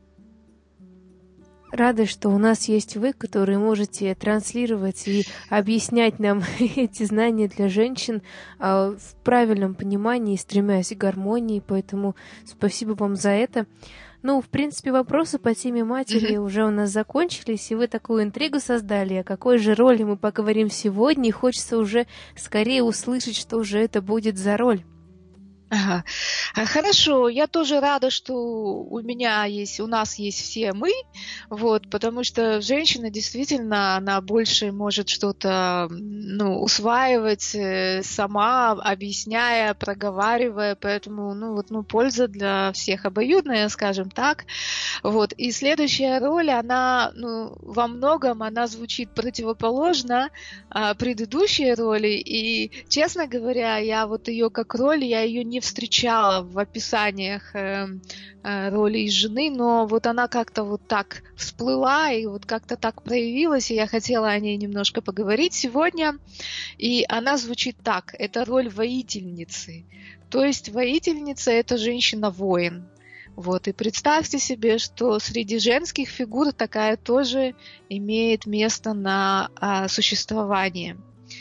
Рада, что у нас есть вы, которые можете транслировать и объяснять нам эти знания для женщин в правильном понимании, стремясь к гармонии, поэтому спасибо вам за это. Ну, в принципе, вопросы по теме матери mm-hmm. уже у нас закончились, и вы такую интригу создали, о какой же роли мы поговорим сегодня, и хочется уже скорее услышать, что же это будет за роль. Ага. Хорошо, я тоже рада, что у меня есть, у нас есть все мы, вот, потому что женщина действительно, она больше может что-то, ну, усваивать сама, объясняя, проговаривая, поэтому, ну, вот, ну, польза для всех обоюдная, скажем так, вот, и следующая роль, она, ну, во многом, она звучит противоположно а, предыдущей роли, и, честно говоря, я вот ее как роль, я ее не встречала в описаниях э, э, роли жены, но вот она как-то вот так всплыла и вот как-то так проявилась, и я хотела о ней немножко поговорить сегодня. И она звучит так: это роль воительницы. То есть воительница — это женщина-воин. Вот, и представьте себе, что среди женских фигур такая тоже имеет место на а, существование.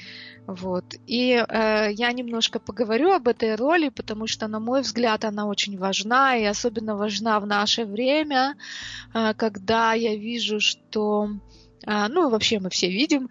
Вот. И э, я немножко поговорю об этой роли, потому что, на мой взгляд, она очень важна, и особенно важна в наше время, э, когда я вижу, что... Ну, вообще мы все видим,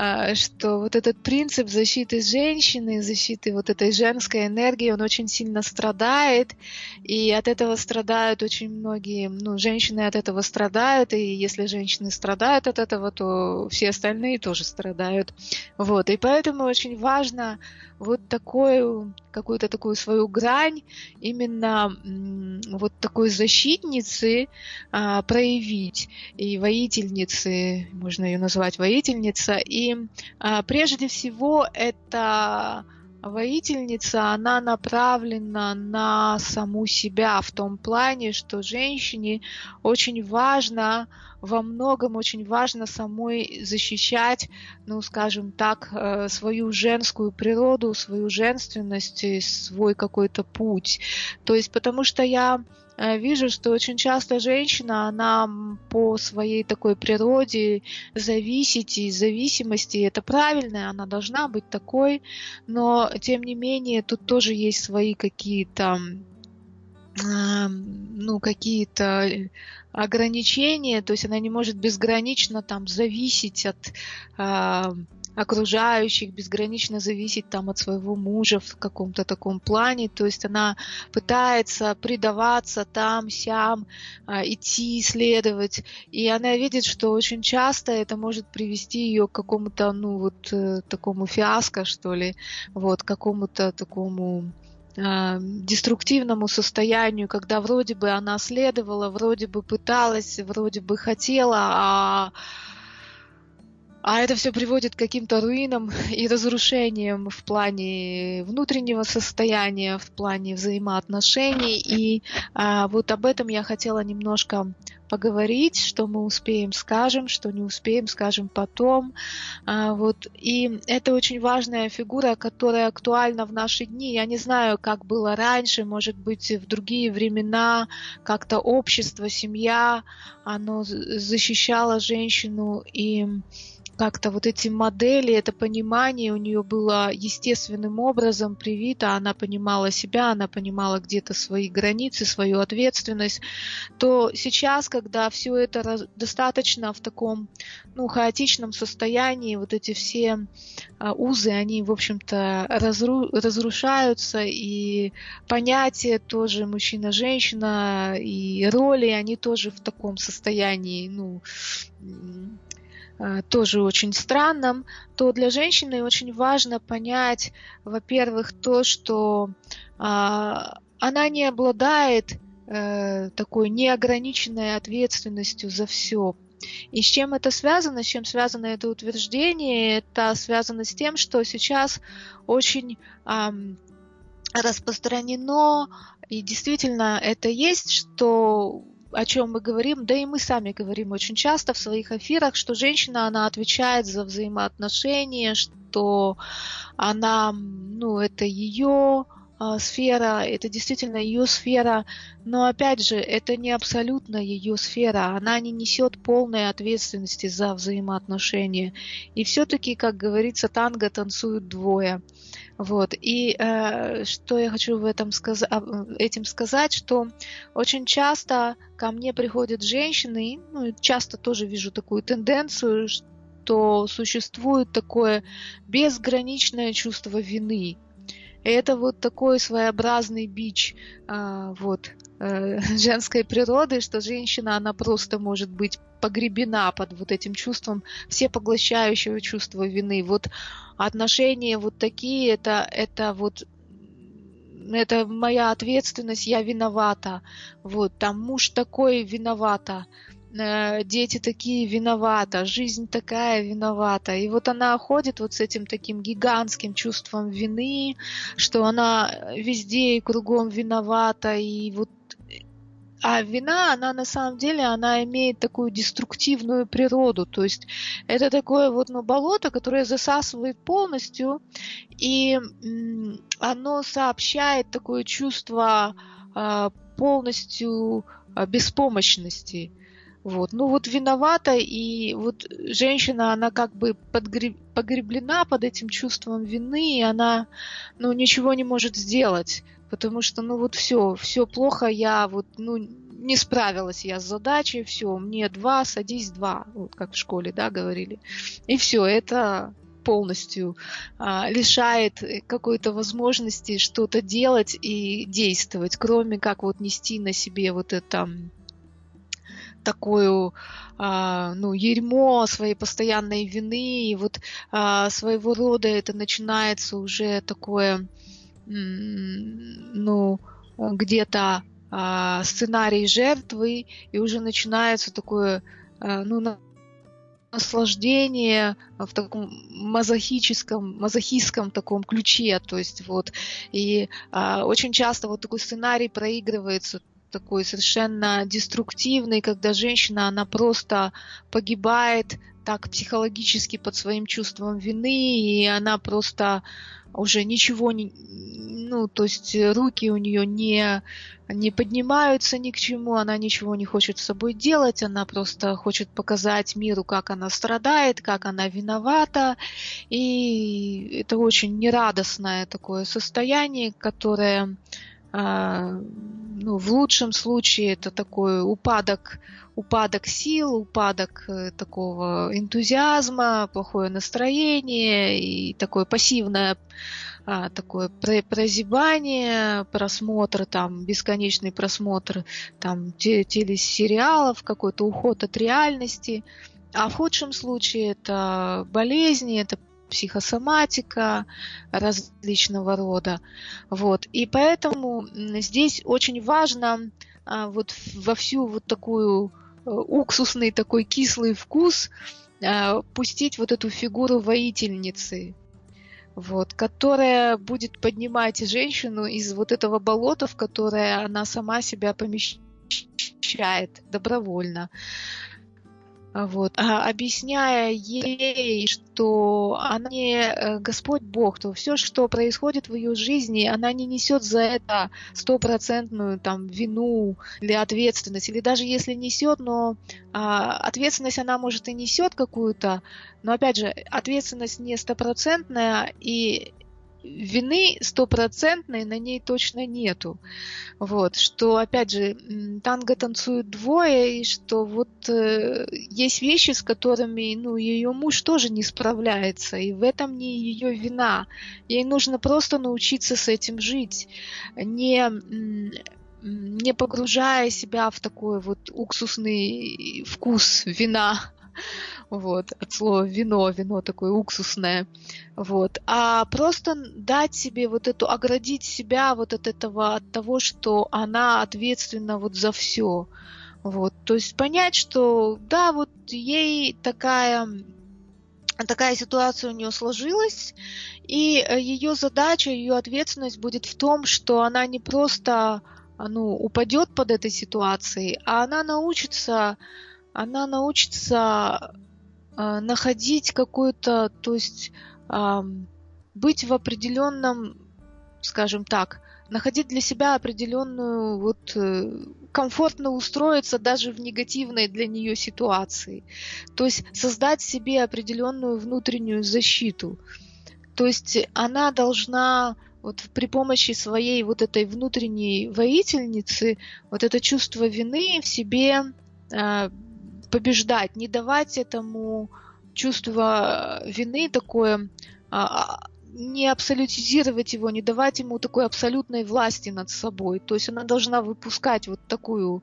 что вот этот принцип защиты женщины, защиты вот этой женской энергии, он очень сильно страдает, и от этого страдают очень многие, ну, женщины от этого страдают, и если женщины страдают от этого, то все остальные тоже страдают. Вот, и поэтому очень важно вот такую, какую-то такую свою грань именно вот такой защитницы а, проявить, и воительницы, можно ее назвать воительница, и а, прежде всего эта воительница, она направлена на саму себя в том плане, что женщине очень важно, во многом очень важно самой защищать, ну, скажем так, свою женскую природу, свою женственность, свой какой-то путь. То есть, потому что я вижу, что очень часто женщина, она по своей такой природе зависит, и зависимости, это правильно, она должна быть такой, но тем не менее тут тоже есть свои какие-то, ну, какие-то ограничения, то есть она не может безгранично там зависеть от окружающих, безгранично зависеть там от своего мужа в каком-то таком плане, то есть она пытается предаваться там, сям, идти, исследовать, и она видит, что очень часто это может привести ее к какому-то, ну, вот такому фиаско, что ли, вот, к какому-то такому деструктивному состоянию, когда вроде бы она следовала, вроде бы пыталась, вроде бы хотела, а А это все приводит к каким-то руинам и разрушениям в плане внутреннего состояния, в плане взаимоотношений. И а, вот об этом я хотела немножко поговорить, что мы успеем, скажем, что не успеем, скажем потом. А, вот. И это очень важная фигура, которая актуальна в наши дни. Я не знаю, как было раньше, может быть, в другие времена как-то общество, семья, оно защищало женщину, и как-то вот эти модели, это понимание у нее было естественным образом привито, она понимала себя, она понимала где-то свои границы, свою ответственность, то сейчас, когда все это достаточно в таком, ну, хаотичном состоянии, вот эти все узы, они, в общем-то, разру- разрушаются, и понятия тоже мужчина-женщина, и роли, они тоже в таком состоянии, ну, тоже очень странном, то для женщины очень важно понять, во-первых, то, что а, она не обладает э, такой неограниченной ответственностью за все. И с чем это связано, с чем связано это утверждение? Это связано с тем, что сейчас очень а, распространено, и действительно это есть, что о чем мы говорим, да и мы сами говорим очень часто в своих эфирах, что женщина, она отвечает за взаимоотношения, что она, ну, это ее а, сфера, это действительно ее сфера, но опять же, это не абсолютно ее сфера, она не несет полной ответственности за взаимоотношения. И все-таки, как говорится, танго танцуют двое. Вот. И э, что я хочу в этом сказ... этим сказать, что очень часто ко мне приходят женщины, ну, часто тоже вижу такую тенденцию, что существует такое безграничное чувство вины. И это вот такой своеобразный бич э, вот, э, женской природы, что женщина, она просто может быть погребена под вот этим чувством, всепоглощающего чувства вины. Вот отношения вот такие, это, это вот это моя ответственность, я виновата. Вот, там муж такой, виновата. Дети такие, виновата, жизнь такая, виновата. И вот она ходит вот с этим таким гигантским чувством вины, что она везде и кругом виновата. И вот... А вина, она на самом деле, она имеет такую деструктивную природу. То есть это такое вот, ну, болото, которое засасывает полностью, и м, оно сообщает такое чувство а, полностью а, беспомощности. Вот. Ну вот виновата, и вот женщина, она как бы подгреб, погреблена под этим чувством вины, и она, ну, ничего не может сделать, потому что, ну, вот все, все плохо, я вот, ну, не справилась я с задачей, все, мне два, садись два, вот как в школе, да, говорили, и все, это полностью а, лишает какой-то возможности что-то делать и действовать, кроме как вот нести на себе вот это... такую, а, ну, ерьмо своей постоянной вины, и вот а, своего рода это начинается уже такое, ну, где-то а, сценарий жертвы, и уже начинается такое, а, ну, наслаждение в таком мазохическом, мазохистском таком ключе, то есть вот, и а, очень часто вот такой сценарий проигрывается, такой совершенно деструктивный, когда женщина, она просто погибает так психологически под своим чувством вины, и она просто уже ничего не... Ну, то есть руки у нее не, не поднимаются ни к чему, она ничего не хочет с собой делать, она просто хочет показать миру, как она страдает, как она виновата, и это очень нерадостное такое состояние, которое... Ну, в лучшем случае это такой упадок, упадок сил, упадок такого энтузиазма, плохое настроение и такое пассивное а, такое прозябание, просмотр, там, бесконечный просмотр там, телесериалов, какой-то уход от реальности. А в худшем случае это болезни, это психосоматика различного рода. Вот. И поэтому здесь очень важно а, вот во всю вот такую уксусный такой кислый вкус э, пустить вот эту фигуру воительницы, вот, которая будет поднимать женщину из вот этого болота, в которое она сама себя помещает добровольно. Вот, а, объясняя ей, что она не Господь Бог, то все, что происходит в ее жизни, она не несет за это стопроцентную там вину или ответственность, или даже если несет, но а, ответственность она может и несет какую-то, но опять же ответственность не стопроцентная, и вины стопроцентной на ней точно нету. Вот, что, опять же, танго танцуют двое, и что вот э, есть вещи, с которыми, ну, ее муж тоже не справляется, и в этом не ее вина. Ей нужно просто научиться с этим жить, не, не погружая себя в такой вот уксусный вкус вина. Вот, от слова вино, вино такое уксусное, вот, а просто дать себе вот эту, оградить себя вот от этого, от того, что она ответственна вот за все, вот, то есть понять, что да, вот ей такая, такая ситуация у нее сложилась, и ее задача, ее ответственность будет в том, что она не просто, ну, упадет под этой ситуацией, а она научится, она научится находить какую-то, то есть э, быть в определенном, скажем так, находить для себя определенную, вот, э, комфортно устроиться даже в негативной для нее ситуации. То есть создать себе определенную внутреннюю защиту. То есть она должна вот при помощи своей вот этой внутренней воительницы вот это чувство вины в себе э, побеждать, не давать этому чувство вины такое, не абсолютизировать его, не давать ему такой абсолютной власти над собой. То есть она должна выпускать вот такую,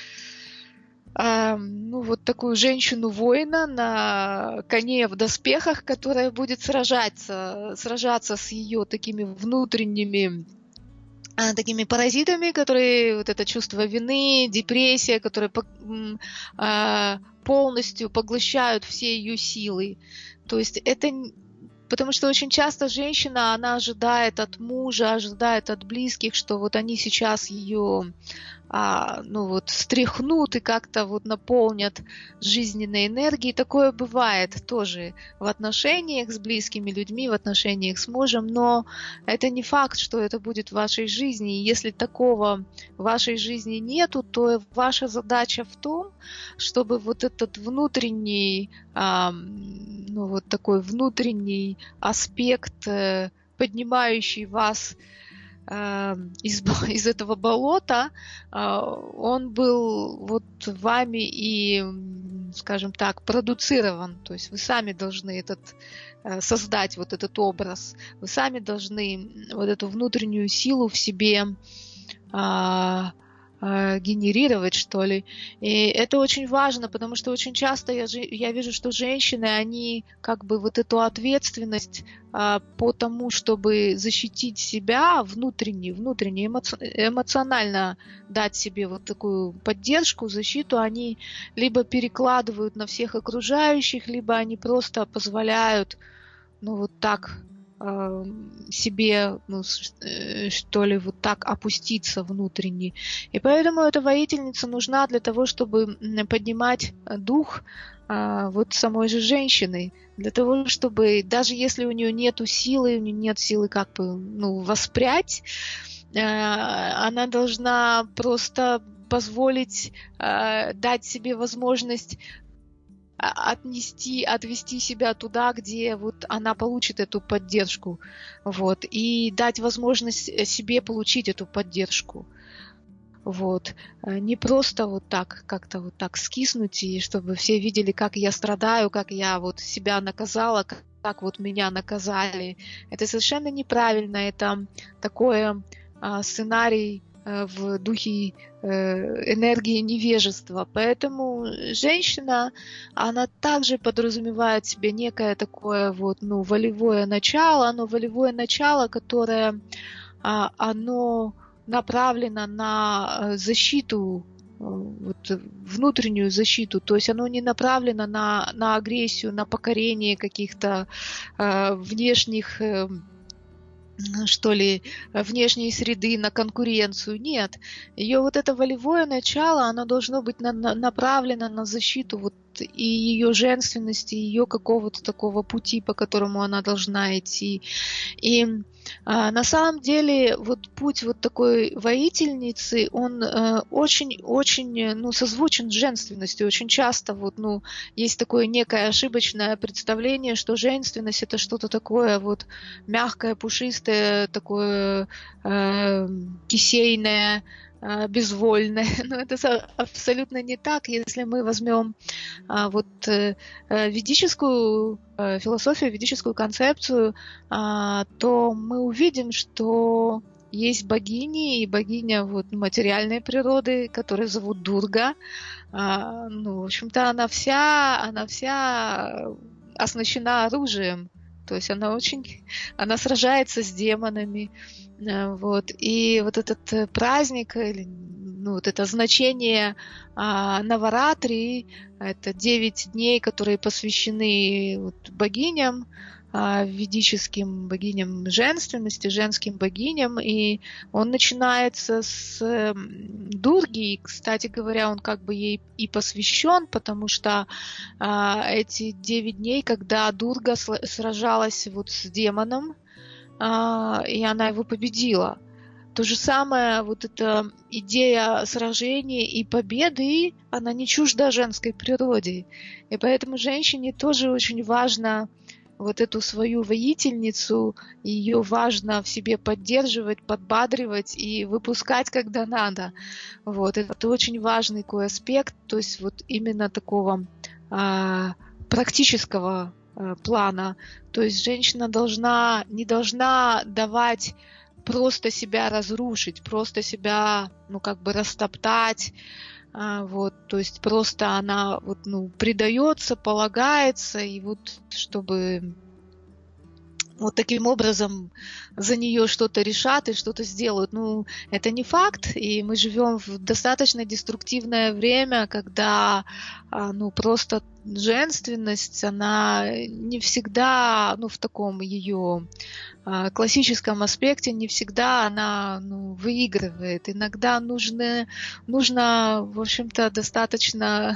ну вот такую женщину-воина на коне в доспехах, которая будет сражаться, сражаться с ее такими внутренними такими паразитами, которые вот это чувство вины, депрессия, которые полностью поглощают все ее силы. То есть это потому что очень часто женщина, она ожидает от мужа, ожидает от близких, что вот они сейчас ее а, ну вот стряхнут и как-то вот наполнят жизненной энергией. Такое бывает тоже в отношениях с близкими людьми, в отношениях с мужем, но это не факт, что это будет в вашей жизни. И если такого в вашей жизни нету, то ваша задача в том, чтобы вот этот внутренний, а, ну вот такой внутренний аспект, поднимающий вас Из, из этого болота, он был вот вами и, скажем так, продуцирован. То есть вы сами должны этот, создать вот этот образ. Вы сами должны вот эту внутреннюю силу в себе генерировать, что ли. И это очень важно, потому что очень часто я, я вижу, что женщины, они как бы вот эту ответственность а, по тому, чтобы защитить себя внутренне, внутренне эмоци... эмоционально дать себе вот такую поддержку, защиту, они либо перекладывают на всех окружающих, либо они просто позволяют, ну вот так себе, ну, что ли, вот так опуститься внутренне. И поэтому эта воительница нужна для того, чтобы поднимать дух вот самой же женщины, для того, чтобы даже если у нее нету силы, у нее нет силы как бы, ну, воспрять, она должна просто позволить дать себе возможность отнести, отвести себя туда, где вот она получит эту поддержку, вот, и дать возможность себе получить эту поддержку, вот, не просто вот так, как-то вот так скиснуть, и чтобы все видели, как я страдаю, как я вот себя наказала, как, как вот меня наказали. Это совершенно неправильно, это такой а, сценарий в духе энергии невежества. Поэтому женщина, она также подразумевает в себе некое такое вот, ну, волевое начало, но волевое начало, которое оно направлено на защиту вот, внутреннюю защиту, то есть оно не направлено на, на агрессию, на покорение каких-то э, внешних, э, что ли, внешней среды, на конкуренцию. Нет. Ее вот это волевое начало, оно должно быть на, на, направлено на защиту вот и ее женственности, и ее какого-то такого пути, по которому она должна идти. И а, на самом деле вот путь вот такой воительницы, он очень-очень э, ну, созвучен с женственностью. Очень часто вот, ну, есть такое некое ошибочное представление, что женственность это что-то такое вот мягкое, пушистое, такое э, кисейное, безвольное, но это абсолютно не так. Если мы возьмем а, вот э, ведическую э, философию, ведическую концепцию, а, то мы увидим, что есть богини, и богиня вот, материальной природы, которую зовут Дурга. А, ну, в общем-то, она вся, она вся оснащена оружием. То есть она очень, она сражается с демонами. Вот. И вот этот праздник, ну, вот это значение а, Наваратри, это девять дней, которые посвящены вот, богиням, а, ведическим богиням женственности, женским богиням. И он начинается с Дурги. И, кстати говоря, он как бы ей и посвящен, потому что а, эти девять дней, когда Дурга сражалась вот с демоном, и она его победила. То же самое, вот эта идея сражения и победы, она не чужда женской природе. И поэтому женщине тоже очень важно вот эту свою воительницу, ее важно в себе поддерживать, подбадривать и выпускать, когда надо. Вот. Это очень важный такой аспект, то есть вот именно такого а, практического плана. То есть женщина должна, не должна давать просто себя разрушить, просто себя, ну, как бы растоптать, а, вот, то есть просто она, вот, ну, предается, полагается, и вот, чтобы вот таким образом за нее что-то решат и что-то сделают. Ну, это не факт, и мы живем в достаточно деструктивное время, когда, ну, просто женственность, она не всегда, ну, в таком ее классическом аспекте, не всегда она, ну, выигрывает. Иногда нужно, нужно, в общем-то, достаточно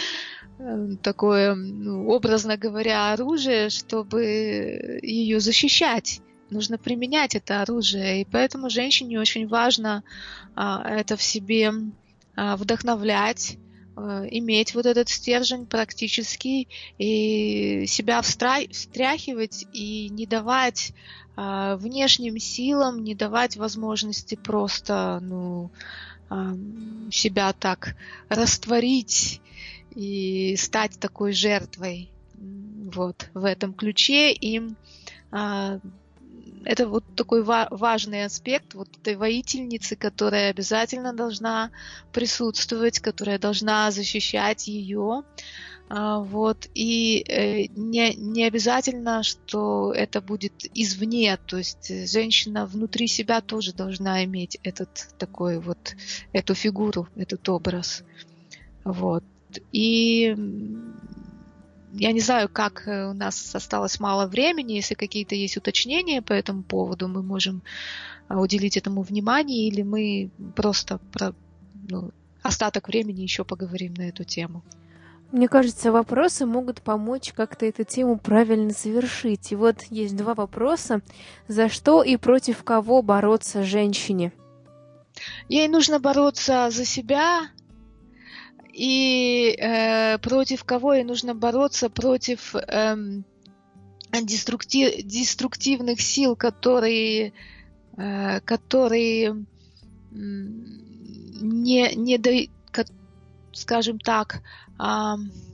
такое, ну, образно говоря, оружие, чтобы ее защищать. Нужно применять это оружие. И поэтому женщине очень важно а, это в себе а, вдохновлять, а, иметь вот этот стержень практический и себя встра- встряхивать и не давать а, внешним силам, не давать возможности просто, ну, а, себя так растворить и стать такой жертвой, вот, в этом ключе. И а, это вот такой ва- важный аспект вот этой воительницы, которая обязательно должна присутствовать, которая должна защищать ее. А, вот, и э, не, не обязательно, что это будет извне, то есть женщина внутри себя тоже должна иметь этот такой вот, эту фигуру, этот образ. Вот. И я не знаю, как у нас осталось мало времени, если какие-то есть уточнения по этому поводу, мы можем уделить этому внимание, или мы просто про, ну, остаток времени еще поговорим на эту тему. Мне кажется, вопросы могут помочь как-то эту тему правильно завершить. И вот есть два вопроса. За что и против кого бороться женщине? Ей нужно бороться за себя. И э, против кого ей нужно бороться? Против э, деструктив, деструктивных сил, которые, э, которые не, не до, скажем так, э,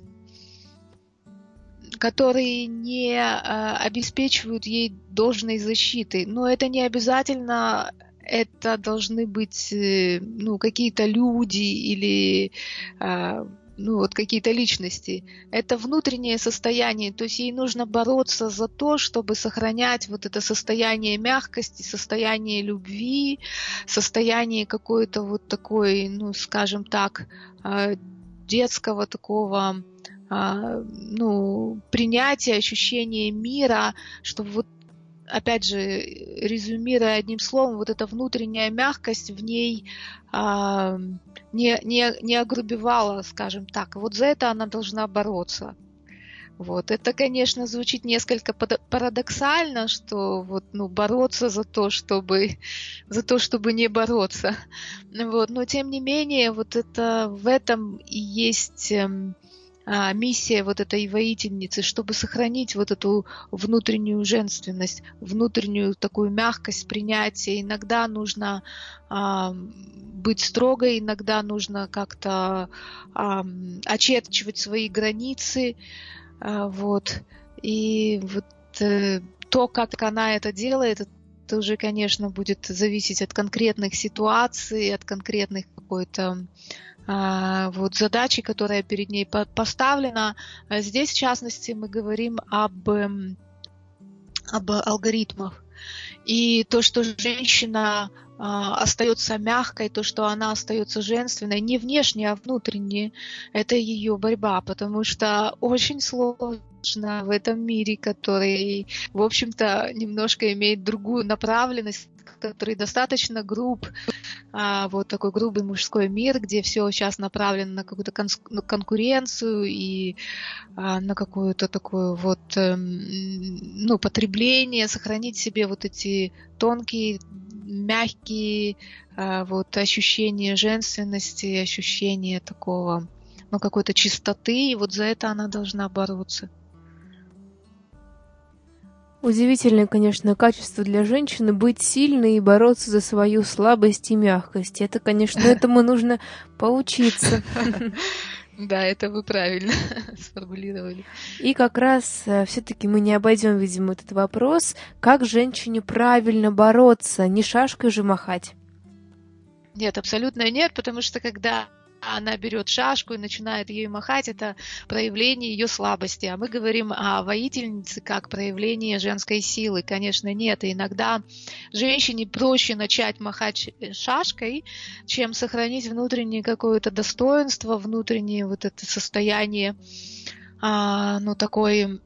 которые не э, обеспечивают ей должной защиты. Но это не обязательно. Это должны быть, ну, какие-то люди или э, ну, вот какие-то личности. Это внутреннее состояние, то есть ей нужно бороться за то, чтобы сохранять вот это состояние мягкости, состояние любви, состояние какой-то вот такой, ну, скажем так, детского такого, ну, принятия, ощущения мира, чтобы вот, опять же, резюмируя одним словом, вот эта внутренняя мягкость в ней а, не, не, не огрубевала, скажем так. Вот за это она должна бороться. Вот. Это, конечно, звучит несколько парадоксально, что вот, ну, бороться за то, чтобы, за то, чтобы не бороться. Вот. Но, тем не менее, вот это, в этом и есть миссия вот этой воительницы, чтобы сохранить вот эту внутреннюю женственность, внутреннюю такую мягкость принятия. Иногда нужно а, быть строгой, иногда нужно как-то а, очерчивать свои границы. А, вот. И вот э, то, как она это делает, это уже, конечно, будет зависеть от конкретных ситуаций, от конкретных какой-то вот задачи, которая перед ней поставлена. Здесь, в частности, мы говорим об, об алгоритмах. И то, что женщина остается мягкой, то, что она остается женственной, не внешне, а внутренне, это ее борьба, потому что очень сложно в этом мире, который, в общем-то, немножко имеет другую направленность, который достаточно груб, а, вот такой грубый мужской мир, где все сейчас направлено на какую-то кон- конкуренцию и а, на какое-то такое вот, эм, ну, потребление, сохранить себе вот эти тонкие, мягкие а, вот ощущения женственности, ощущения такого, ну, какой-то чистоты, и вот за это она должна бороться. Удивительное, конечно, качество для женщины — быть сильной и бороться за свою слабость и мягкость. Это, конечно, этому нужно поучиться. Да, это вы правильно сформулировали. И как раз все-таки мы не обойдем, видимо, этот вопрос, как женщине правильно бороться, не шашкой же махать. Нет, абсолютно нет, потому что когда она берет шашку и начинает ею махать, это проявление ее слабости. А мы говорим о воительнице как проявление женской силы. Конечно, нет. И иногда женщине проще начать махать шашкой, чем сохранить внутреннее какое-то достоинство, внутреннее вот это состояние, а, ну, такое...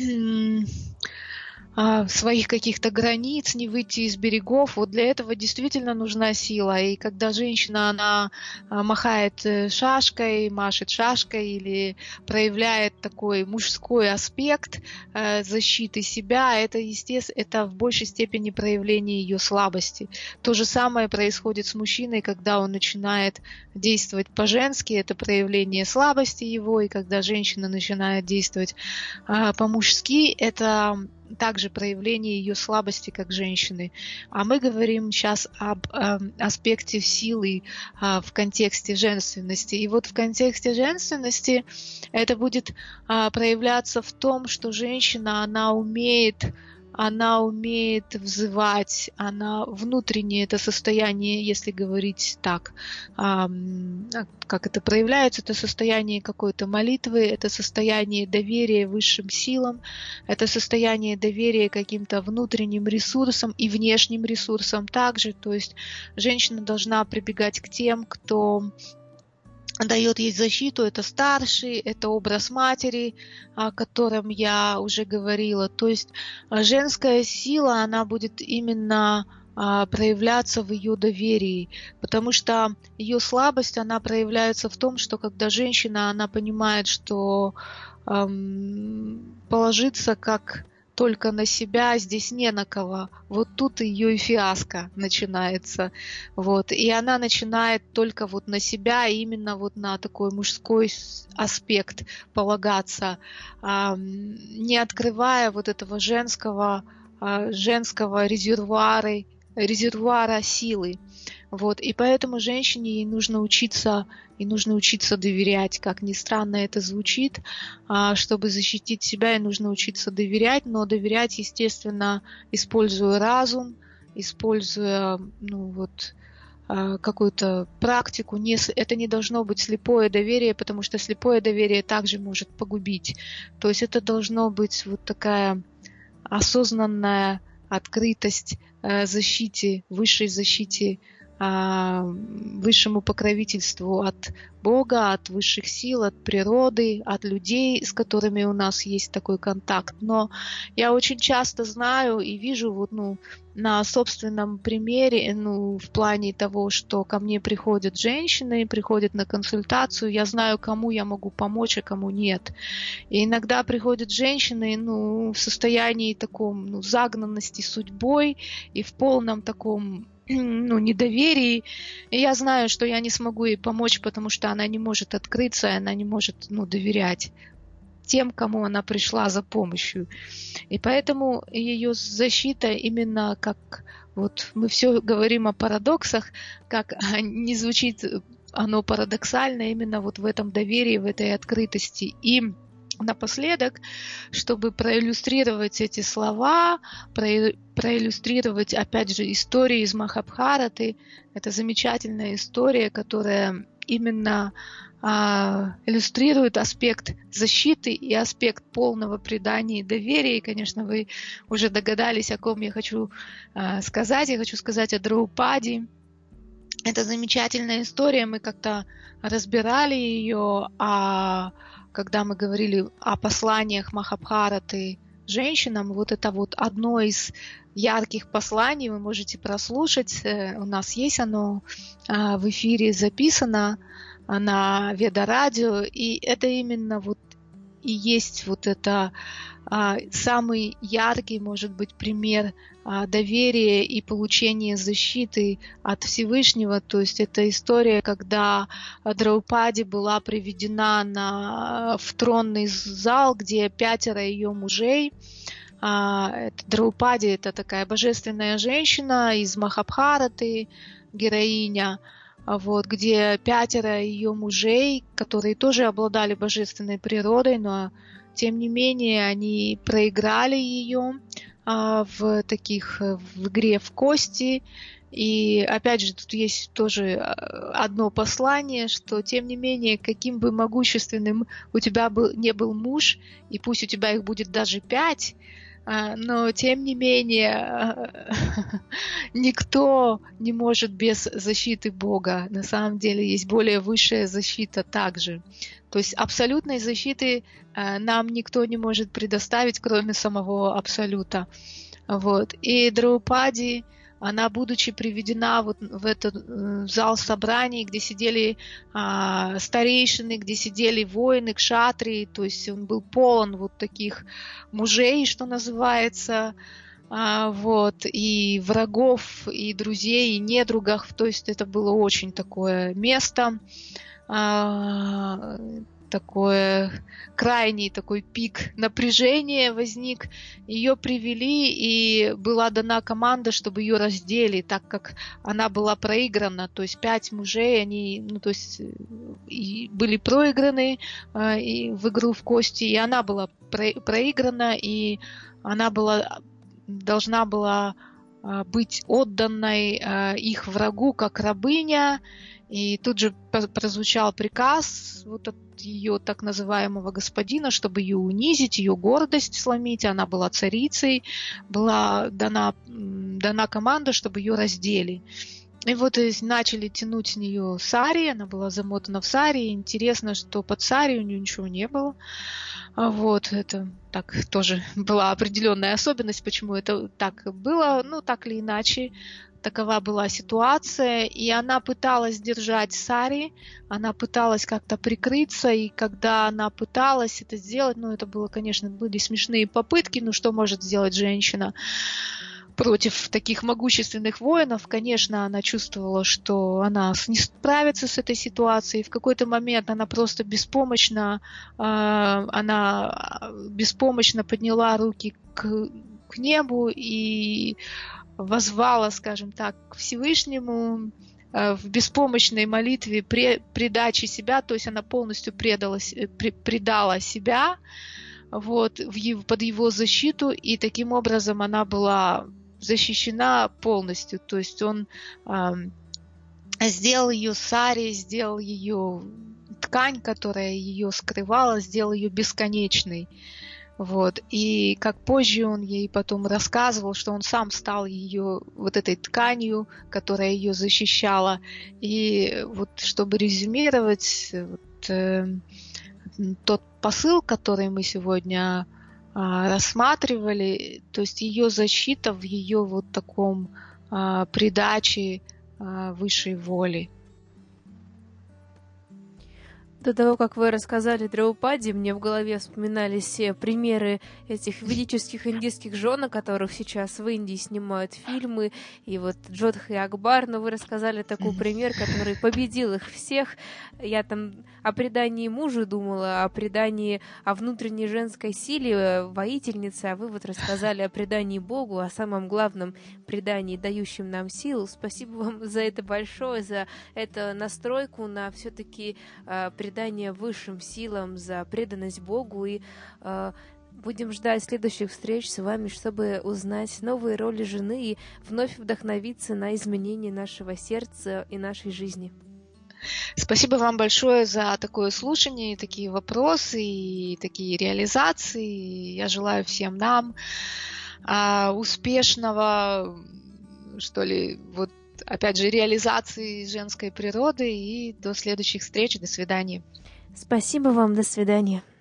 своих каких-то границ, не выйти из берегов. Вот для этого действительно нужна сила. И когда женщина, она махает шашкой, машет шашкой или проявляет такой мужской аспект защиты себя, это, естественно, это в большей степени проявление ее слабости. То же самое происходит с мужчиной, когда он начинает действовать по-женски, это проявление слабости его, и когда женщина начинает действовать по-мужски, это также проявление ее слабости как женщины. А мы говорим сейчас об э, аспекте силы э, в контексте женственности. И вот в контексте женственности это будет э, проявляться в том, что женщина, она умеет она умеет взывать, она внутреннее это состояние, если говорить так, как это проявляется, это состояние какой-то молитвы, это состояние доверия высшим силам, это состояние доверия каким-то внутренним ресурсам и внешним ресурсам также, то есть женщина должна прибегать к тем, кто дает ей защиту, это старший, это образ матери, о котором я уже говорила. То есть женская сила, она будет именно проявляться в ее доверии, потому что ее слабость, она проявляется в том, что когда женщина, она понимает, что эм, положиться как только на себя, здесь не на кого. Вот тут ее и фиаско начинается. Вот. И она начинает только вот на себя, именно вот на такой мужской аспект полагаться, не открывая вот этого женского, женского резервуара, резервуара силы. Вот. И поэтому женщине ей нужно учиться, и нужно учиться доверять. Как ни странно это звучит, чтобы защитить себя, ей нужно учиться доверять, но доверять, естественно, используя разум, используя, ну вот, какую-то практику. Не, это не должно быть слепое доверие, потому что слепое доверие также может погубить. То есть это должно быть вот такая осознанная открытость защите, высшей защите, высшему покровительству от Бога, от высших сил, от природы, от людей, с которыми у нас есть такой контакт. Но я очень часто знаю и вижу вот, ну, на собственном примере, ну, в плане того, что ко мне приходят женщины, приходят на консультацию, я знаю, кому я могу помочь, а кому нет. И иногда приходят женщины, ну, в состоянии таком, ну, загнанности судьбой и в полном таком, ну, недоверии. И я знаю, что я не смогу ей помочь, потому что она не может открыться, и она не может, ну, доверять тем, кому она пришла за помощью. И поэтому ее защита именно как, вот мы все говорим о парадоксах, как не звучит оно парадоксально, именно вот в этом доверии, в этой открытости. И напоследок, чтобы проиллюстрировать эти слова, про, проиллюстрировать, опять же, истории из Махабхараты, это замечательная история, которая именно а, иллюстрирует аспект защиты и аспект полного предания и доверия. И, конечно, вы уже догадались, о ком я хочу а, сказать. Я хочу сказать о Драупади. Это замечательная история, мы как-то разбирали ее, а когда мы говорили о посланиях Махабхараты женщинам, вот это вот одно из ярких посланий, вы можете прослушать, у нас есть оно в эфире записано на Веда-радио, и это именно вот и есть вот это а, самый яркий, может быть, пример а, доверия и получения защиты от Всевышнего. То есть это история, когда Драупади была приведена на, в тронный зал, где пятеро ее мужей. А, это Драупади — это такая божественная женщина из Махабхараты, героиня, вот, где пятеро ее мужей, которые тоже обладали божественной природой, но тем не менее они проиграли ее а, в таких в игре в кости. И опять же тут есть тоже одно послание, что тем не менее, каким бы могущественным у тебя был, не был муж, и пусть у тебя их будет даже пять, но, тем не менее, никто не может без защиты Бога. На самом деле есть более высшая защита также. То есть абсолютной защиты нам никто не может предоставить, кроме самого Абсолюта. Вот. И Драупади, она, будучи приведена вот в этот зал собраний, где сидели а, старейшины, где сидели воины, кшатрии, то есть он был полон вот таких мужей, что называется, а, вот, и врагов, и друзей, и недругов, то есть это было очень такое место, а, такое крайний такой пик напряжения возник. Ее привели, и была дана команда, чтобы ее раздели, так как она была проиграна. То есть пять мужей, они, ну, то есть, и были проиграны э, и в игру в кости, и она была про- проиграна, и она была, должна была э, быть отданной э, их врагу как рабыня. И тут же прозвучал приказ вот от ее так называемого господина, чтобы ее унизить, ее гордость сломить. Она была царицей, была дана, дана команда, чтобы ее раздели. И вот начали тянуть с нее сари, она была замотана в сари. Интересно, что под сари у нее ничего не было. Вот, это так тоже была определенная особенность, почему это так было, ну, так или иначе. Такова была ситуация, и она пыталась держать сари, она пыталась как-то прикрыться, и когда она пыталась это сделать, ну, это было, конечно, были смешные попытки, ну, что может сделать женщина против таких могущественных воинов? Конечно, она чувствовала, что она не справится с этой ситуацией, в какой-то момент она просто беспомощно, она беспомощно подняла руки к, к небу и воззвала, скажем так, к Всевышнему э, в беспомощной молитве предачи себя, то есть она полностью предалась, предала себя вот, в его, под его защиту, и таким образом она была защищена полностью, то есть он, э, сделал ее сари, сделал ее ткань, которая ее скрывала, сделал ее бесконечной. Вот. И как позже он ей потом рассказывал, что он сам стал ее вот этой тканью, которая ее защищала. И вот чтобы резюмировать вот, э, тот посыл, который мы сегодня э, рассматривали, то есть ее защита в ее вот таком э, придаче э, высшей воли. До того, как вы рассказали Драупади, мне в голове вспоминались все примеры этих ведических индийских жен, о которых сейчас в Индии снимают фильмы, и вот Джодха и Акбар, но вы рассказали такой пример, который победил их всех. Я там о предании мужу думала, о предании, о внутренней женской силе, воительнице, а вы вот рассказали о предании Богу, о самом главном предании, дающем нам силу. Спасибо вам за это большое, за эту настройку на все-таки э, предание высшим силам, за преданность Богу, и э, будем ждать следующих встреч с вами, чтобы узнать новые роли жены и вновь вдохновиться на изменение нашего сердца и нашей жизни. Спасибо вам большое за такое слушание, такие вопросы и такие реализации. Я желаю всем нам а, успешного, что ли, вот опять же, реализации женской природы. И до следующих встреч. До свидания. Спасибо вам. До свидания.